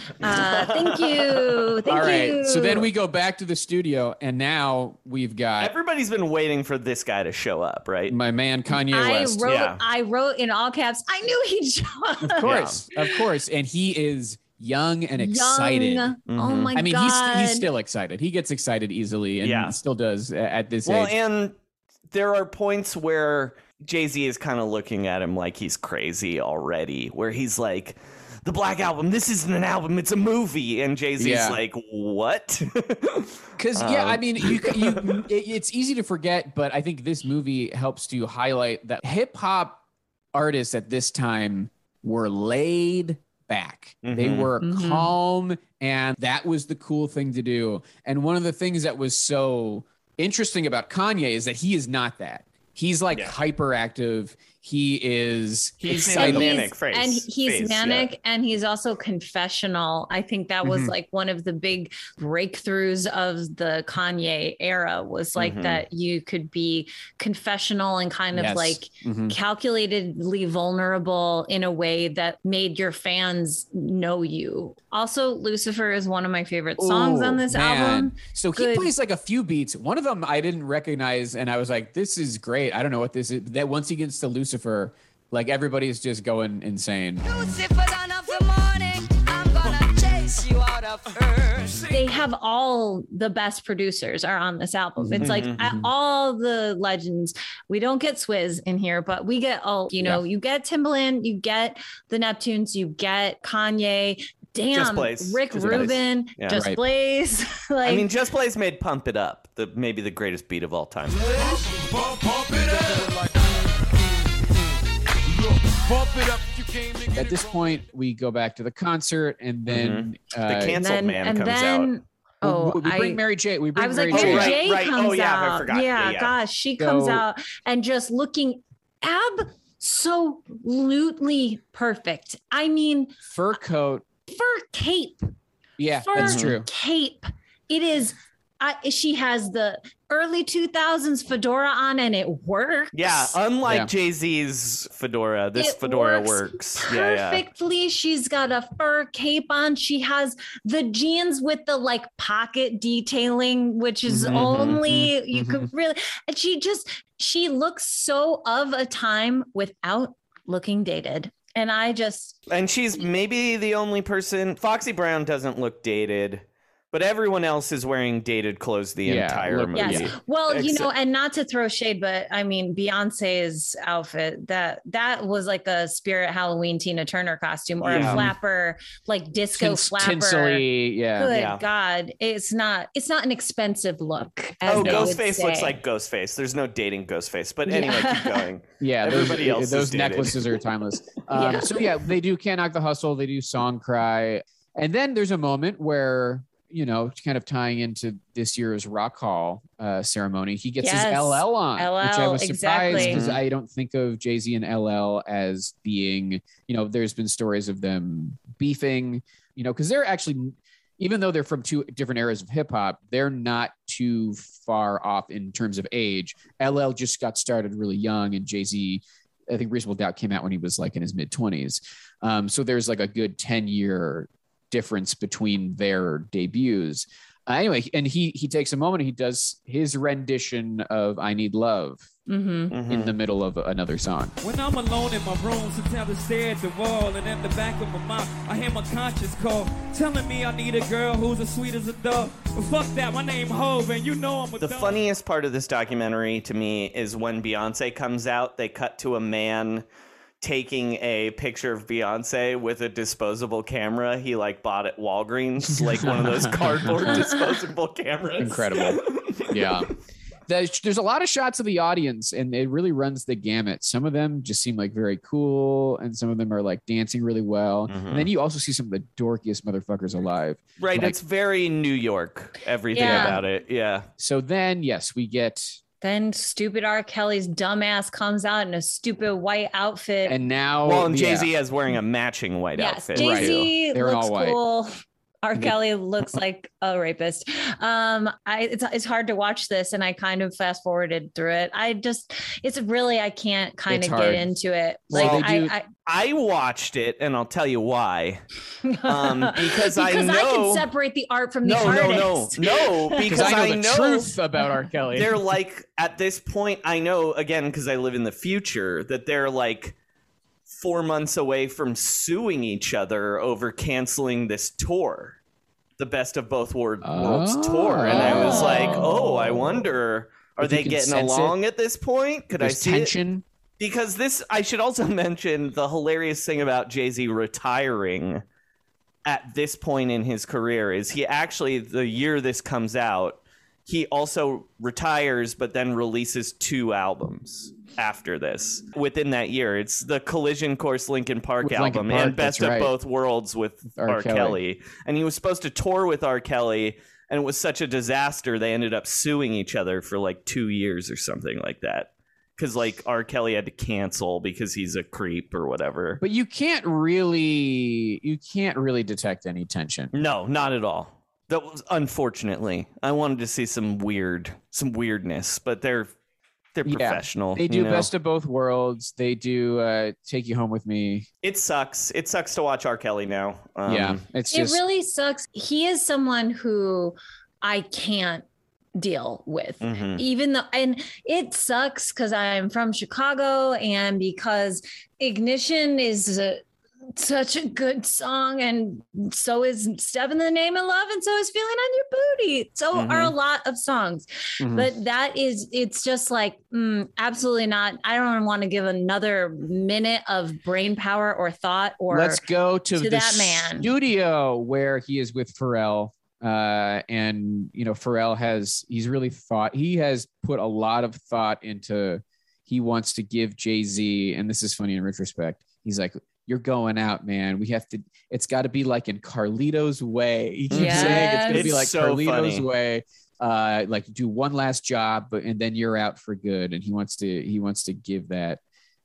Uh, thank you. Thank All right. you. So then we go back to the studio and now we've got Everybody's been waiting for this guy to show up, right? my man Kanye I West. wrote Yeah. I wrote in all caps, I knew he'd show up. Of course, of course. And he is young and excited. Young. Oh Mhm. my I mean, god. he's he's still excited. He gets excited easily and Yeah. still does a- at this Well, age. and there are points where Jay-Z is kind of looking at him like he's crazy already, where he's like, the Black Album, this isn't an album, it's a movie. And Jay-Z's Yeah. like, what? Because yeah, Um, I mean, you, you it, it's easy to forget, but I think this movie helps to highlight that hip hop artists at this time were laid back. They Mhm. were Mhm. calm, and that was the cool thing to do. And one of the things that was so interesting about Kanye is that he is not that. He's like Yeah. hyperactive. He is He's excited. in a he's- manic phase- and he's phase, manic yeah. and he's also confessional. I think that was Mhm. like one of the big breakthroughs of the Kanye era was like Mhm. that you could be confessional and kind of Yes. like Mhm. calculatedly vulnerable in a way that made your fans know you. Also, Lucifer is one of my favorite songs Ooh, on this man. album. So he Good. plays like a few beats. One of them I didn't recognize, and I was like, "This is great." I don't know what this is. That once he gets to Lucifer, like everybody's just going insane. Lucifer, dawn of the morning. I'm gonna chase you out of earth. They have all the best producers are on this album. It's like Mhm, uh, mhm. all the legends. We don't get Swizz in here, but we get all, you know, you get Timbaland, you get the Neptunes, you get Kanye. Damn, Blaze. Rick Just Blaze. Rubin, Yeah. Just Right. Blaze. like, I mean, Just Blaze made Pump It Up, the maybe the greatest beat of all time. Pump, pump it up. Look, pump it up. You came to get At this point, we go back to the concert, and then uh, The and Canceled then, Man and comes then, out. oh, we, we bring I, Mary J. We bring I was Mary like, J. Mary right, J right. comes Oh, yeah, I out. forgot. Yeah, Yeah, yeah. gosh, she comes So- out and just looking absolutely perfect. I mean, Fur coat. fur cape. Yeah, Fur that's true. cape. It is. I, she has the early two thousands fedora on, and it works. Yeah, unlike Yeah. Jay-Z's fedora, this It fedora works works. Yeah, yeah. perfectly. She's got a fur cape on. She has the jeans with the like pocket detailing, which is Mhm, only mhm, you could really. And she just she looks so of a time without looking dated. And I just And she's maybe the only person. Foxy Brown doesn't look dated, but everyone else is wearing dated clothes the Yeah, entire look- movie. yes. Yeah. Well, you know, Except- and not to throw shade, but I mean, Beyonce's outfit that that was like a Spirit Halloween Tina Turner costume or Yeah. a flapper, like disco Tins- flapper. tinsely, yeah. Good Yeah. God, it's not. It's not an expensive look. As Oh, they would Ghostface looks say. like Ghostface. There's no dating Ghostface. But Yeah. anyway, keep going. Yeah, Everybody those, else is those dated. necklaces are timeless. Um, Yeah. So yeah, they do Can't Knock the Hustle. They do Song Cry, and then there's a moment where you know, kind of tying into this year's Rock Hall uh, ceremony, he gets Yes. his L L on, L L, which I was surprised exactly. because I don't think of Jay-Z and L L as being, you know, there's been stories of them beefing, you know, because they're actually, even though they're from two different eras of hip hop, they're not too far off in terms of age. L L just got started really young, and Jay-Z, I think Reasonable Doubt came out when he was like in his mid twenties. Um, so there's like a good ten year difference between their debuts. Uh, anyway, and he he takes a moment, he does his rendition of I Need Love Mm-hmm. Mhm. in the middle of another song. When I'm alone in my room, sometimes I stare at the wall, and in the back of my mind, I hear my conscience call, telling me I need a girl who's as sweet as a dove. But fuck that, my name Hov, and you know I'm a The dove. funniest part of this documentary to me is when Beyonce comes out, they cut to a man taking a picture of Beyonce with a disposable camera he like bought at Walgreens, like one of those cardboard disposable cameras. Incredible. Yeah. There's, there's a lot of shots of the audience, and it really runs the gamut. Some of them just seem like very cool, and some of them are like dancing really well. Mhm. And then you also see some of the dorkiest motherfuckers alive. Right, Like- it's very New York, everything Yeah. about it. Yeah. So then, yes, we get, Then stupid R. Kelly's dumbass comes out in a stupid white outfit. and now, Well, and yeah. Jay-Z is wearing a matching white yes, outfit. Jay Z Right. They're looks all white. cool. R. And they- Kelly looks like a rapist. Um, I it's it's hard to watch this, and I kind of fast forwarded through it. I just it's really I can't kind It's of hard. get into it. Well, Like they do- I, I watched it, and I'll tell you why. I Um, because I because I know- can separate the art from the No, no, no, artist. no, because because I know the know truth about R. Kelly. they're like, at this point, I know, again, because I live in the future, that they're like four months away from suing each other over canceling this tour, the Best of Both Wor- Worlds tour. And I was like, oh, I wonder, are If you they can getting sense it, along at this point? Could I There's see it? tension. Because this, I should also mention the hilarious thing about Jay-Z retiring at this point in his career is he actually, the year this comes out, he also retires, but then releases two albums after this within that year. It's the Collision Course Linkin Park With Linkin album Park, and Best that's of right. Both Worlds with R. R. Kelly. Kelly. And he was supposed to tour with R. Kelly, and it was such a disaster, they ended up suing each other for like two years or something like that. Because like R. Kelly had to cancel because he's a creep or whatever. But you can't really, you can't really detect any tension. No, not at all. That was unfortunately. I wanted to see some weird, some weirdness, but they're they're Yeah, professional. They do you know? Best of Both Worlds. They do uh, Take You Home with Me. It sucks. It sucks to watch R. Kelly now. Um, yeah, it's It just really sucks. He is someone who I can't deal with. mhm. Even though, and it sucks because I'm from Chicago and because Ignition is a, such a good song, and so is Step in the Name of Love, and so is Feeling on Your Booty. So Mhm. are a lot of songs. Mhm. But that is, it's just like, mm, absolutely not. I don't want to give another minute of brain power or thought or. let's go to, to the that man. studio where he is with Pharrell. Uh, and you know, Pharrell has he's really thought he has put a lot of thought into. He wants to give Jay-Z, and this is funny in retrospect. He's like, "You're going out, man. We have to. It's got to be like in Carlito's way." He keeps saying it's going to be Yes. like It's so Carlito's funny. way. Uh, like do one last job, but and then you're out for good. And he wants to he wants to give that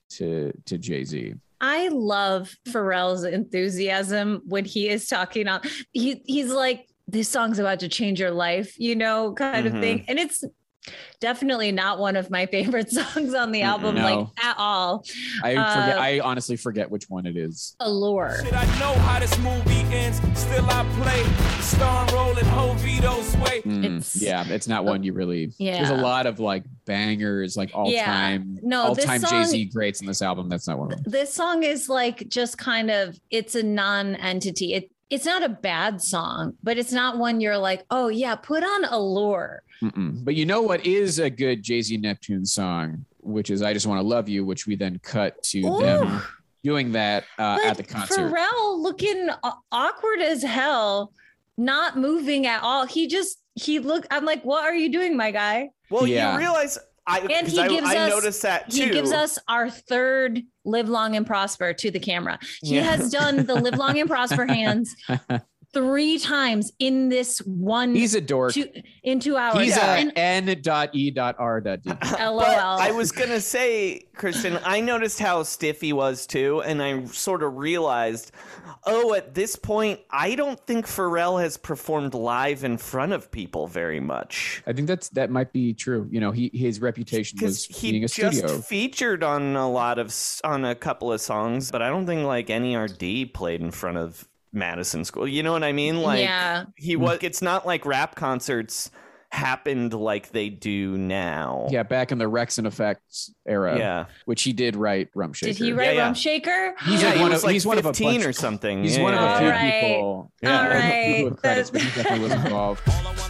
to to Jay-Z. I love Pharrell's enthusiasm when he is talking on. He he's like, this song's about to change your life, you know, kind Mhm. of thing. And it's definitely not one of my favorite songs on the album, No. like at all. I Uh, forget. I honestly forget which one it is. Allure. Shit, I know how this movie ends. Still I play the star rolling Jovito's way. Mm, It's- yeah, it's not one you really. Yeah. There's a lot of like bangers, like all Yeah. time, No, all this time song- Jay Z greats in this album. That's not one of them. This song is like just kind of, it's a non-entity. It it's not a bad song, but it's not one you're like, oh yeah, put on Allure. Mm-mm. But you know what is a good Jay Z Neptune song, which is "I Just Want to Love You," which we then cut to Ooh. them doing that uh, But at the concert. Pharrell looking a- awkward as hell, not moving at all. He just he look. I'm like, what are you doing, my guy? Well, Yeah. you realize I, And 'cause he I, gives I us noticed that too. he gives us our third "Live Long and Prosper" to the camera. He Yeah. has done the "Live Long and Prosper" hands three times in this one. He's a dork. Two, in two hours. He's yeah. a N dot E dot R dot D. LOL. But I was gonna say, Kristen, I noticed how stiff he was too, and I sort of realized, oh, at this point, I don't think Pharrell has performed live in front of people very much. I think that's that might be true. You know, he his reputation was he being a just studio. featured on a lot of s- on a couple of songs, but I don't think like N E R D played in front of Madison School. You know what I mean? Like yeah. he was. It's not like rap concerts happened like they do now. Yeah, back in the Rex and Effects era. Yeah. Which he did write Rum Shaker. Did he write Yeah, yeah. Rum Shaker? He's Yeah, like he one was of like he's one of a fifteen bunch, or something. He's Yeah, one of yeah, a few All right. people. Yeah. All right. Who have credits, but he definitely was involved.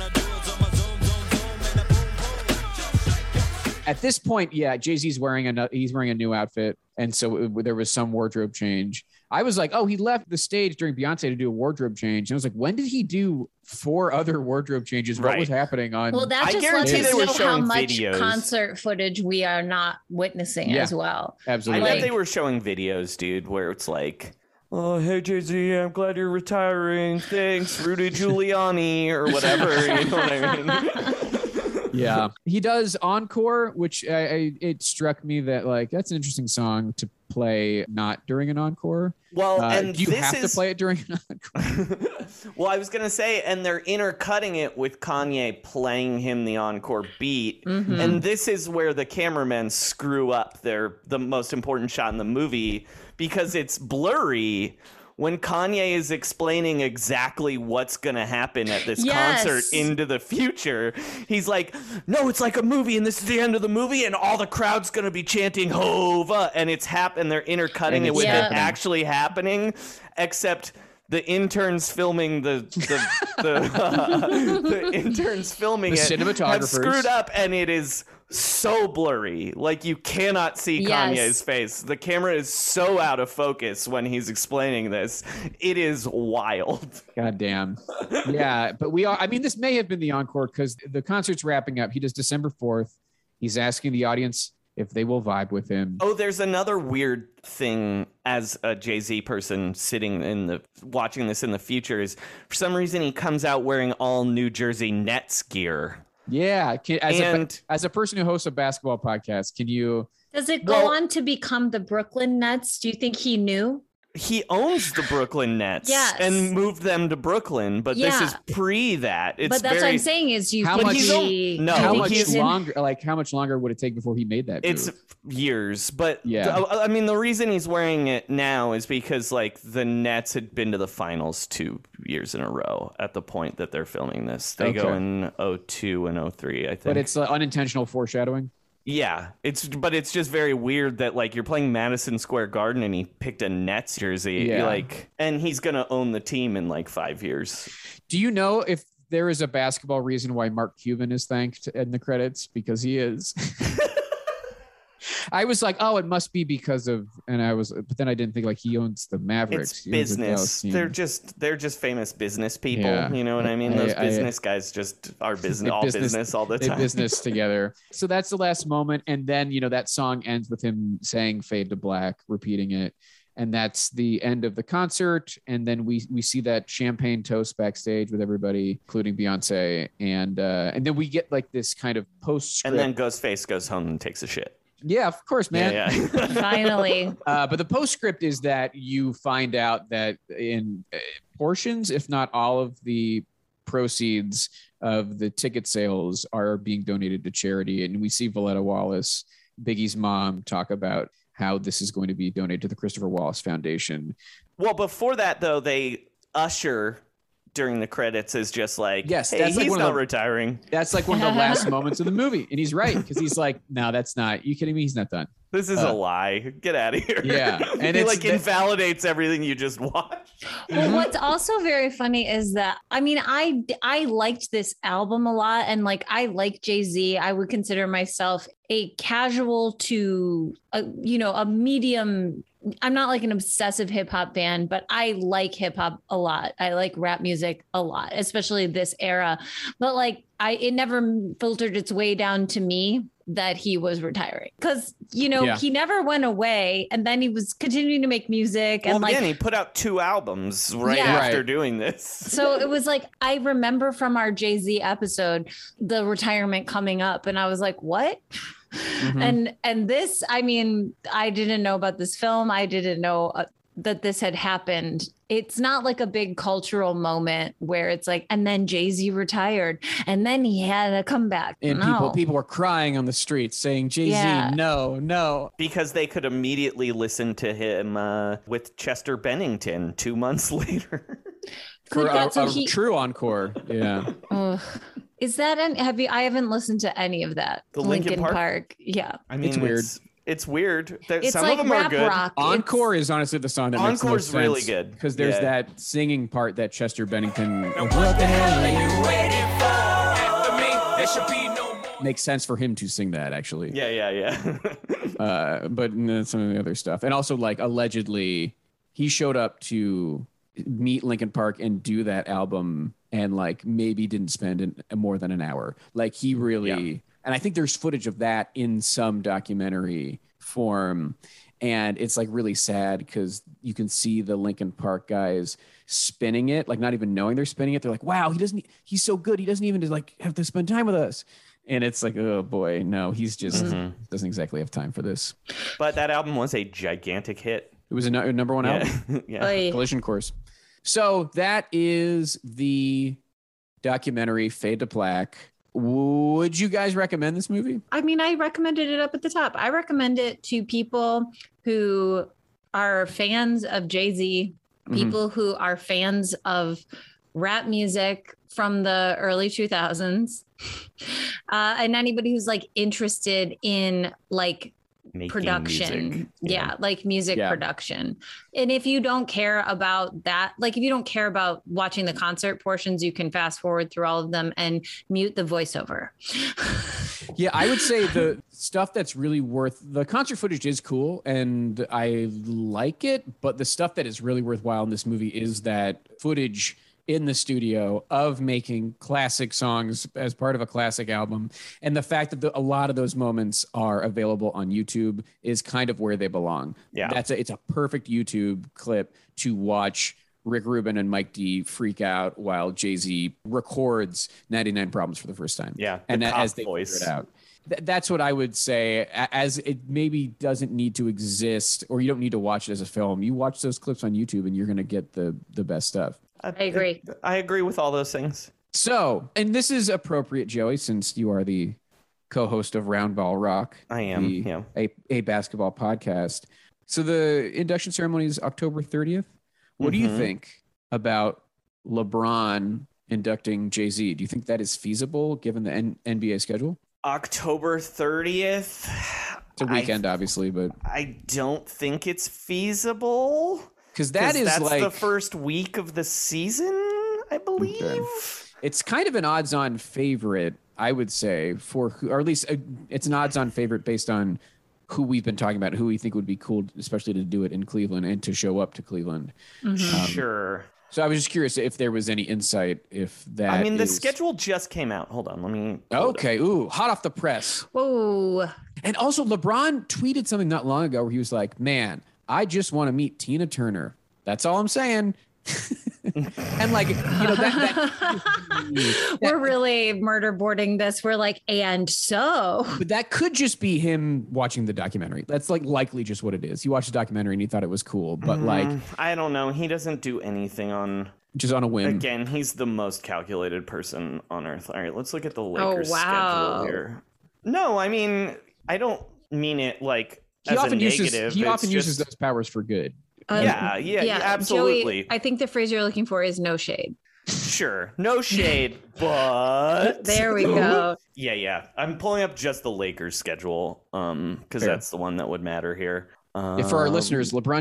At this point, yeah, Jay-Z's wearing a he's wearing a new outfit, and so it, there was some wardrobe change. I was like, oh, he left the stage during Beyonce to do a wardrobe change. And I was like, when did he do four other wardrobe changes? What Right. was happening on? Well, that I just guarantee lets they were us know how showing much videos. concert footage we are not witnessing Yeah. as well. I Absolutely. bet Like- they were showing videos, dude, where it's like, oh, hey, Jay-Z, I'm glad you're retiring. Thanks, Rudy Giuliani, or whatever. You know what I mean? Yeah, he does Encore, which I, I, it struck me that like that's an interesting song to play not during an encore. Well, Uh, and do you this have is... to play it during an encore? Well, I was going to say, and they're intercutting it with Kanye playing him the encore beat. Mhm. And this is where the cameramen screw up their the most important shot in the movie because it's blurry when Kanye is explaining exactly what's going to happen at this Yes. concert into the future. He's like, no, it's like a movie, and this is the end of the movie, and all the crowd's going to be chanting Hova, and it's hap- and they're intercutting And it it's with Yeah. it actually happening, except the interns filming the the the, the interns filming The it have cinematographers. screwed up, and it is so blurry. Like you cannot see Yes. Kanye's face. The camera is so out of focus when he's explaining this. It is wild. God damn. Yeah, but we are. I mean, this may have been the encore because the concert's wrapping up. He does December fourth. He's asking the audience if they will vibe with him. Oh, there's another weird thing as a Jay-Z person sitting in the watching this in the future is for some reason he comes out wearing all New Jersey Nets gear. Yeah, can, as, And- a, as a person who hosts a basketball podcast, can you? Does it go Well- on to become the Brooklyn Nets? Do you think he knew? He owns the Brooklyn Nets Yes. and moved them to Brooklyn, but this Yeah. is pre that. It's but that's very, what I'm saying is you How think much- he, No, you how think much he's in- longer? Like, how much longer would it take before he made that? It's move? years, but Yeah. th- I mean, the reason he's wearing it now is because like the Nets had been to the finals two years in a row at the point that they're filming this. They go Okay. in oh two and oh three, I think. But it's uh, unintentional foreshadowing. yeah, it's but it's just very weird that like you're playing Madison Square Garden and he picked a Nets jersey, Yeah. like, and he's gonna own the team in like five years. Do you know if there is a basketball reason why Mark Cuban is thanked in the credits? Because he is. I was like, oh, it must be because of, and I was, but then I didn't think like he owns the Mavericks. It's He owns the Dallas business. team. They're just they're just famous business people. Yeah. You know what I mean? I- Those I- business guys just are business They all business- business, all the they time. business together. So that's the last moment, and then you know that song ends with him saying "Fade to Black," repeating it, and that's the end of the concert. And then we we see that champagne toast backstage with everybody, including Beyonce, and uh, and then we get like this kind of postscript. And then Ghostface goes home and takes a shit. yeah, of course, man. Yeah, yeah. finally. Uh, but the postscript is that you find out that in uh, portions, if not all of the proceeds of the ticket sales are being donated to charity. And we see Valletta Wallace, Biggie's mom, talk about how this is going to be donated to the Christopher Wallace Foundation. Well, before that though, they usher during the credits is just like, Yes, hey, that's like he's one of not the- retiring. That's like one of the last moments of the movie. And he's right, because he's like, no, that's not. You kidding me? He's not done. This is Uh, a lie. Get out of here. Yeah, and And he it's like the- invalidates everything you just watched. Well, what's also very funny is that I mean, I I liked this album a lot, and like I like Jay-Z. I would consider myself a casual to a, you know, a medium I'm not like an obsessive hip hop fan, but I like hip hop a lot. I like rap music a lot, especially this era. But like, I, it never filtered its way down to me that he was retiring because, you know, Yeah. he never went away and then he was continuing to make music. And Well, like, again, he put out two albums right Yeah. after Right. doing this. so it was like, I remember from our Jay-Z episode, the retirement coming up and I was like, what? Mhm. And, and this, I mean, I didn't know about this film. I didn't know uh, that this had happened. It's not like a big cultural moment where it's like, and then Jay-Z retired and then he had a comeback. And No. people people were crying on the streets saying, Jay-Z, Yeah. no, no. Because they could immediately listen to him uh, with Chester Bennington two months later. For Good a, God, so a he- true encore. Yeah. Ugh. Is that an, have you, I haven't listened to any of that. The Linkin Park? Yeah. I mean, It's weird. It's, it's weird. There- It's Some like of them rap are good. rock. It's- Encore is honestly the song that makes the most Encore's really sense, good. because there's Yeah. that singing part that Chester Bennington What the hell are you waiting for? After me, there should be no more. makes sense for him to sing that actually. Yeah, yeah, yeah. Uh, but no, some of the other stuff, and also like allegedly he showed up to meet Linkin Park and do that album, and like maybe didn't spend an, more than an hour. Like he really, Yeah. and I think there's footage of that in some documentary form, and it's like really sad because you can see the Linkin Park guys spinning it, like not even knowing they're spinning it. They're like, "Wow, he doesn't. He's so good. He doesn't even just like have to spend time with us." And it's like, oh boy, no, he's just doesn't exactly have time for this. But that album was a gigantic hit. It was a, no- a number one album. Yeah. yeah. Oy. Collision Course. So that is the documentary Fade to Black. Would you guys recommend this movie? I mean, I recommended it up at the top. I recommend it to people who are fans of Jay-Z, people who are fans of rap music from the early two thousands, uh, and anybody who's like interested in like Making production. music. Yeah. like music Yeah. production. And if you don't care about that, like if you don't care about watching the concert portions, you can fast forward through all of them and mute the voiceover. Yeah, I would say the stuff that's really worth the concert footage is cool and I like it, but the stuff that is really worthwhile in this movie is that footage in the studio of making classic songs as part of a classic album. And the fact that the, a lot of those moments are available on YouTube is kind of where they belong. Yeah. That's a, it's a perfect YouTube clip to watch Rick Rubin and Mike D freak out while Jay-Z records ninety-nine Problems for the first time. Yeah, And the that- cop as they voice. figure it out. Th- That's what I would say, a- as it maybe doesn't need to exist, or you don't need to watch it as a film. You watch those clips on YouTube and you're going to get the, the best stuff. I, I agree. I agree with all those things. So, and this is appropriate, Joey, since you are the co-host of Roundball Rock. I am, the- yeah. A, a basketball podcast. So the induction ceremony is October thirtieth. What do you Mhm. think about LeBron inducting Jay-Z? Do you think that is feasible given the N- NBA schedule? October thirtieth. It's a weekend, obviously, but I don't think it's feasible. because that is that's like the first week of the season, I believe. Okay. It's kind of an odds-on favorite, I would say, for who, or at least uh, it's an odds-on favorite based on who we've been talking about, who we think would be cool, especially to do it in Cleveland and to show up to Cleveland. Um, Sure. So I was just curious if there was any insight, if that. I mean, the is- schedule just came out. Hold on, let me. pull it Okay, ooh, hot off the press. Whoa. And also, LeBron tweeted something not long ago where he was like, "Man, I just want to meet Tina Turner. That's all I'm saying." And like, you know, that, that, We're really murder boarding this. We're like, and so but that could just be him watching the documentary. That's like likely just what it is. He watched the documentary and he thought it was cool, but like Mm, I don't know. He doesn't do anything on. just on a whim. Again, he's the most calculated person on earth. All right, let's look at the Lakers wow. schedule here. No, I mean, I don't mean it like He as often a uses negative. he It's often uses just- those powers for good. Uh, Yeah, yeah, yeah, absolutely. Joey, I think the phrase you're looking for is no shade. Sure, no shade, but There we go. Yeah, yeah. I'm pulling up just the Lakers schedule, um, because Fair. that's the one that would matter here. Yeah, for our Um, listeners, LeBron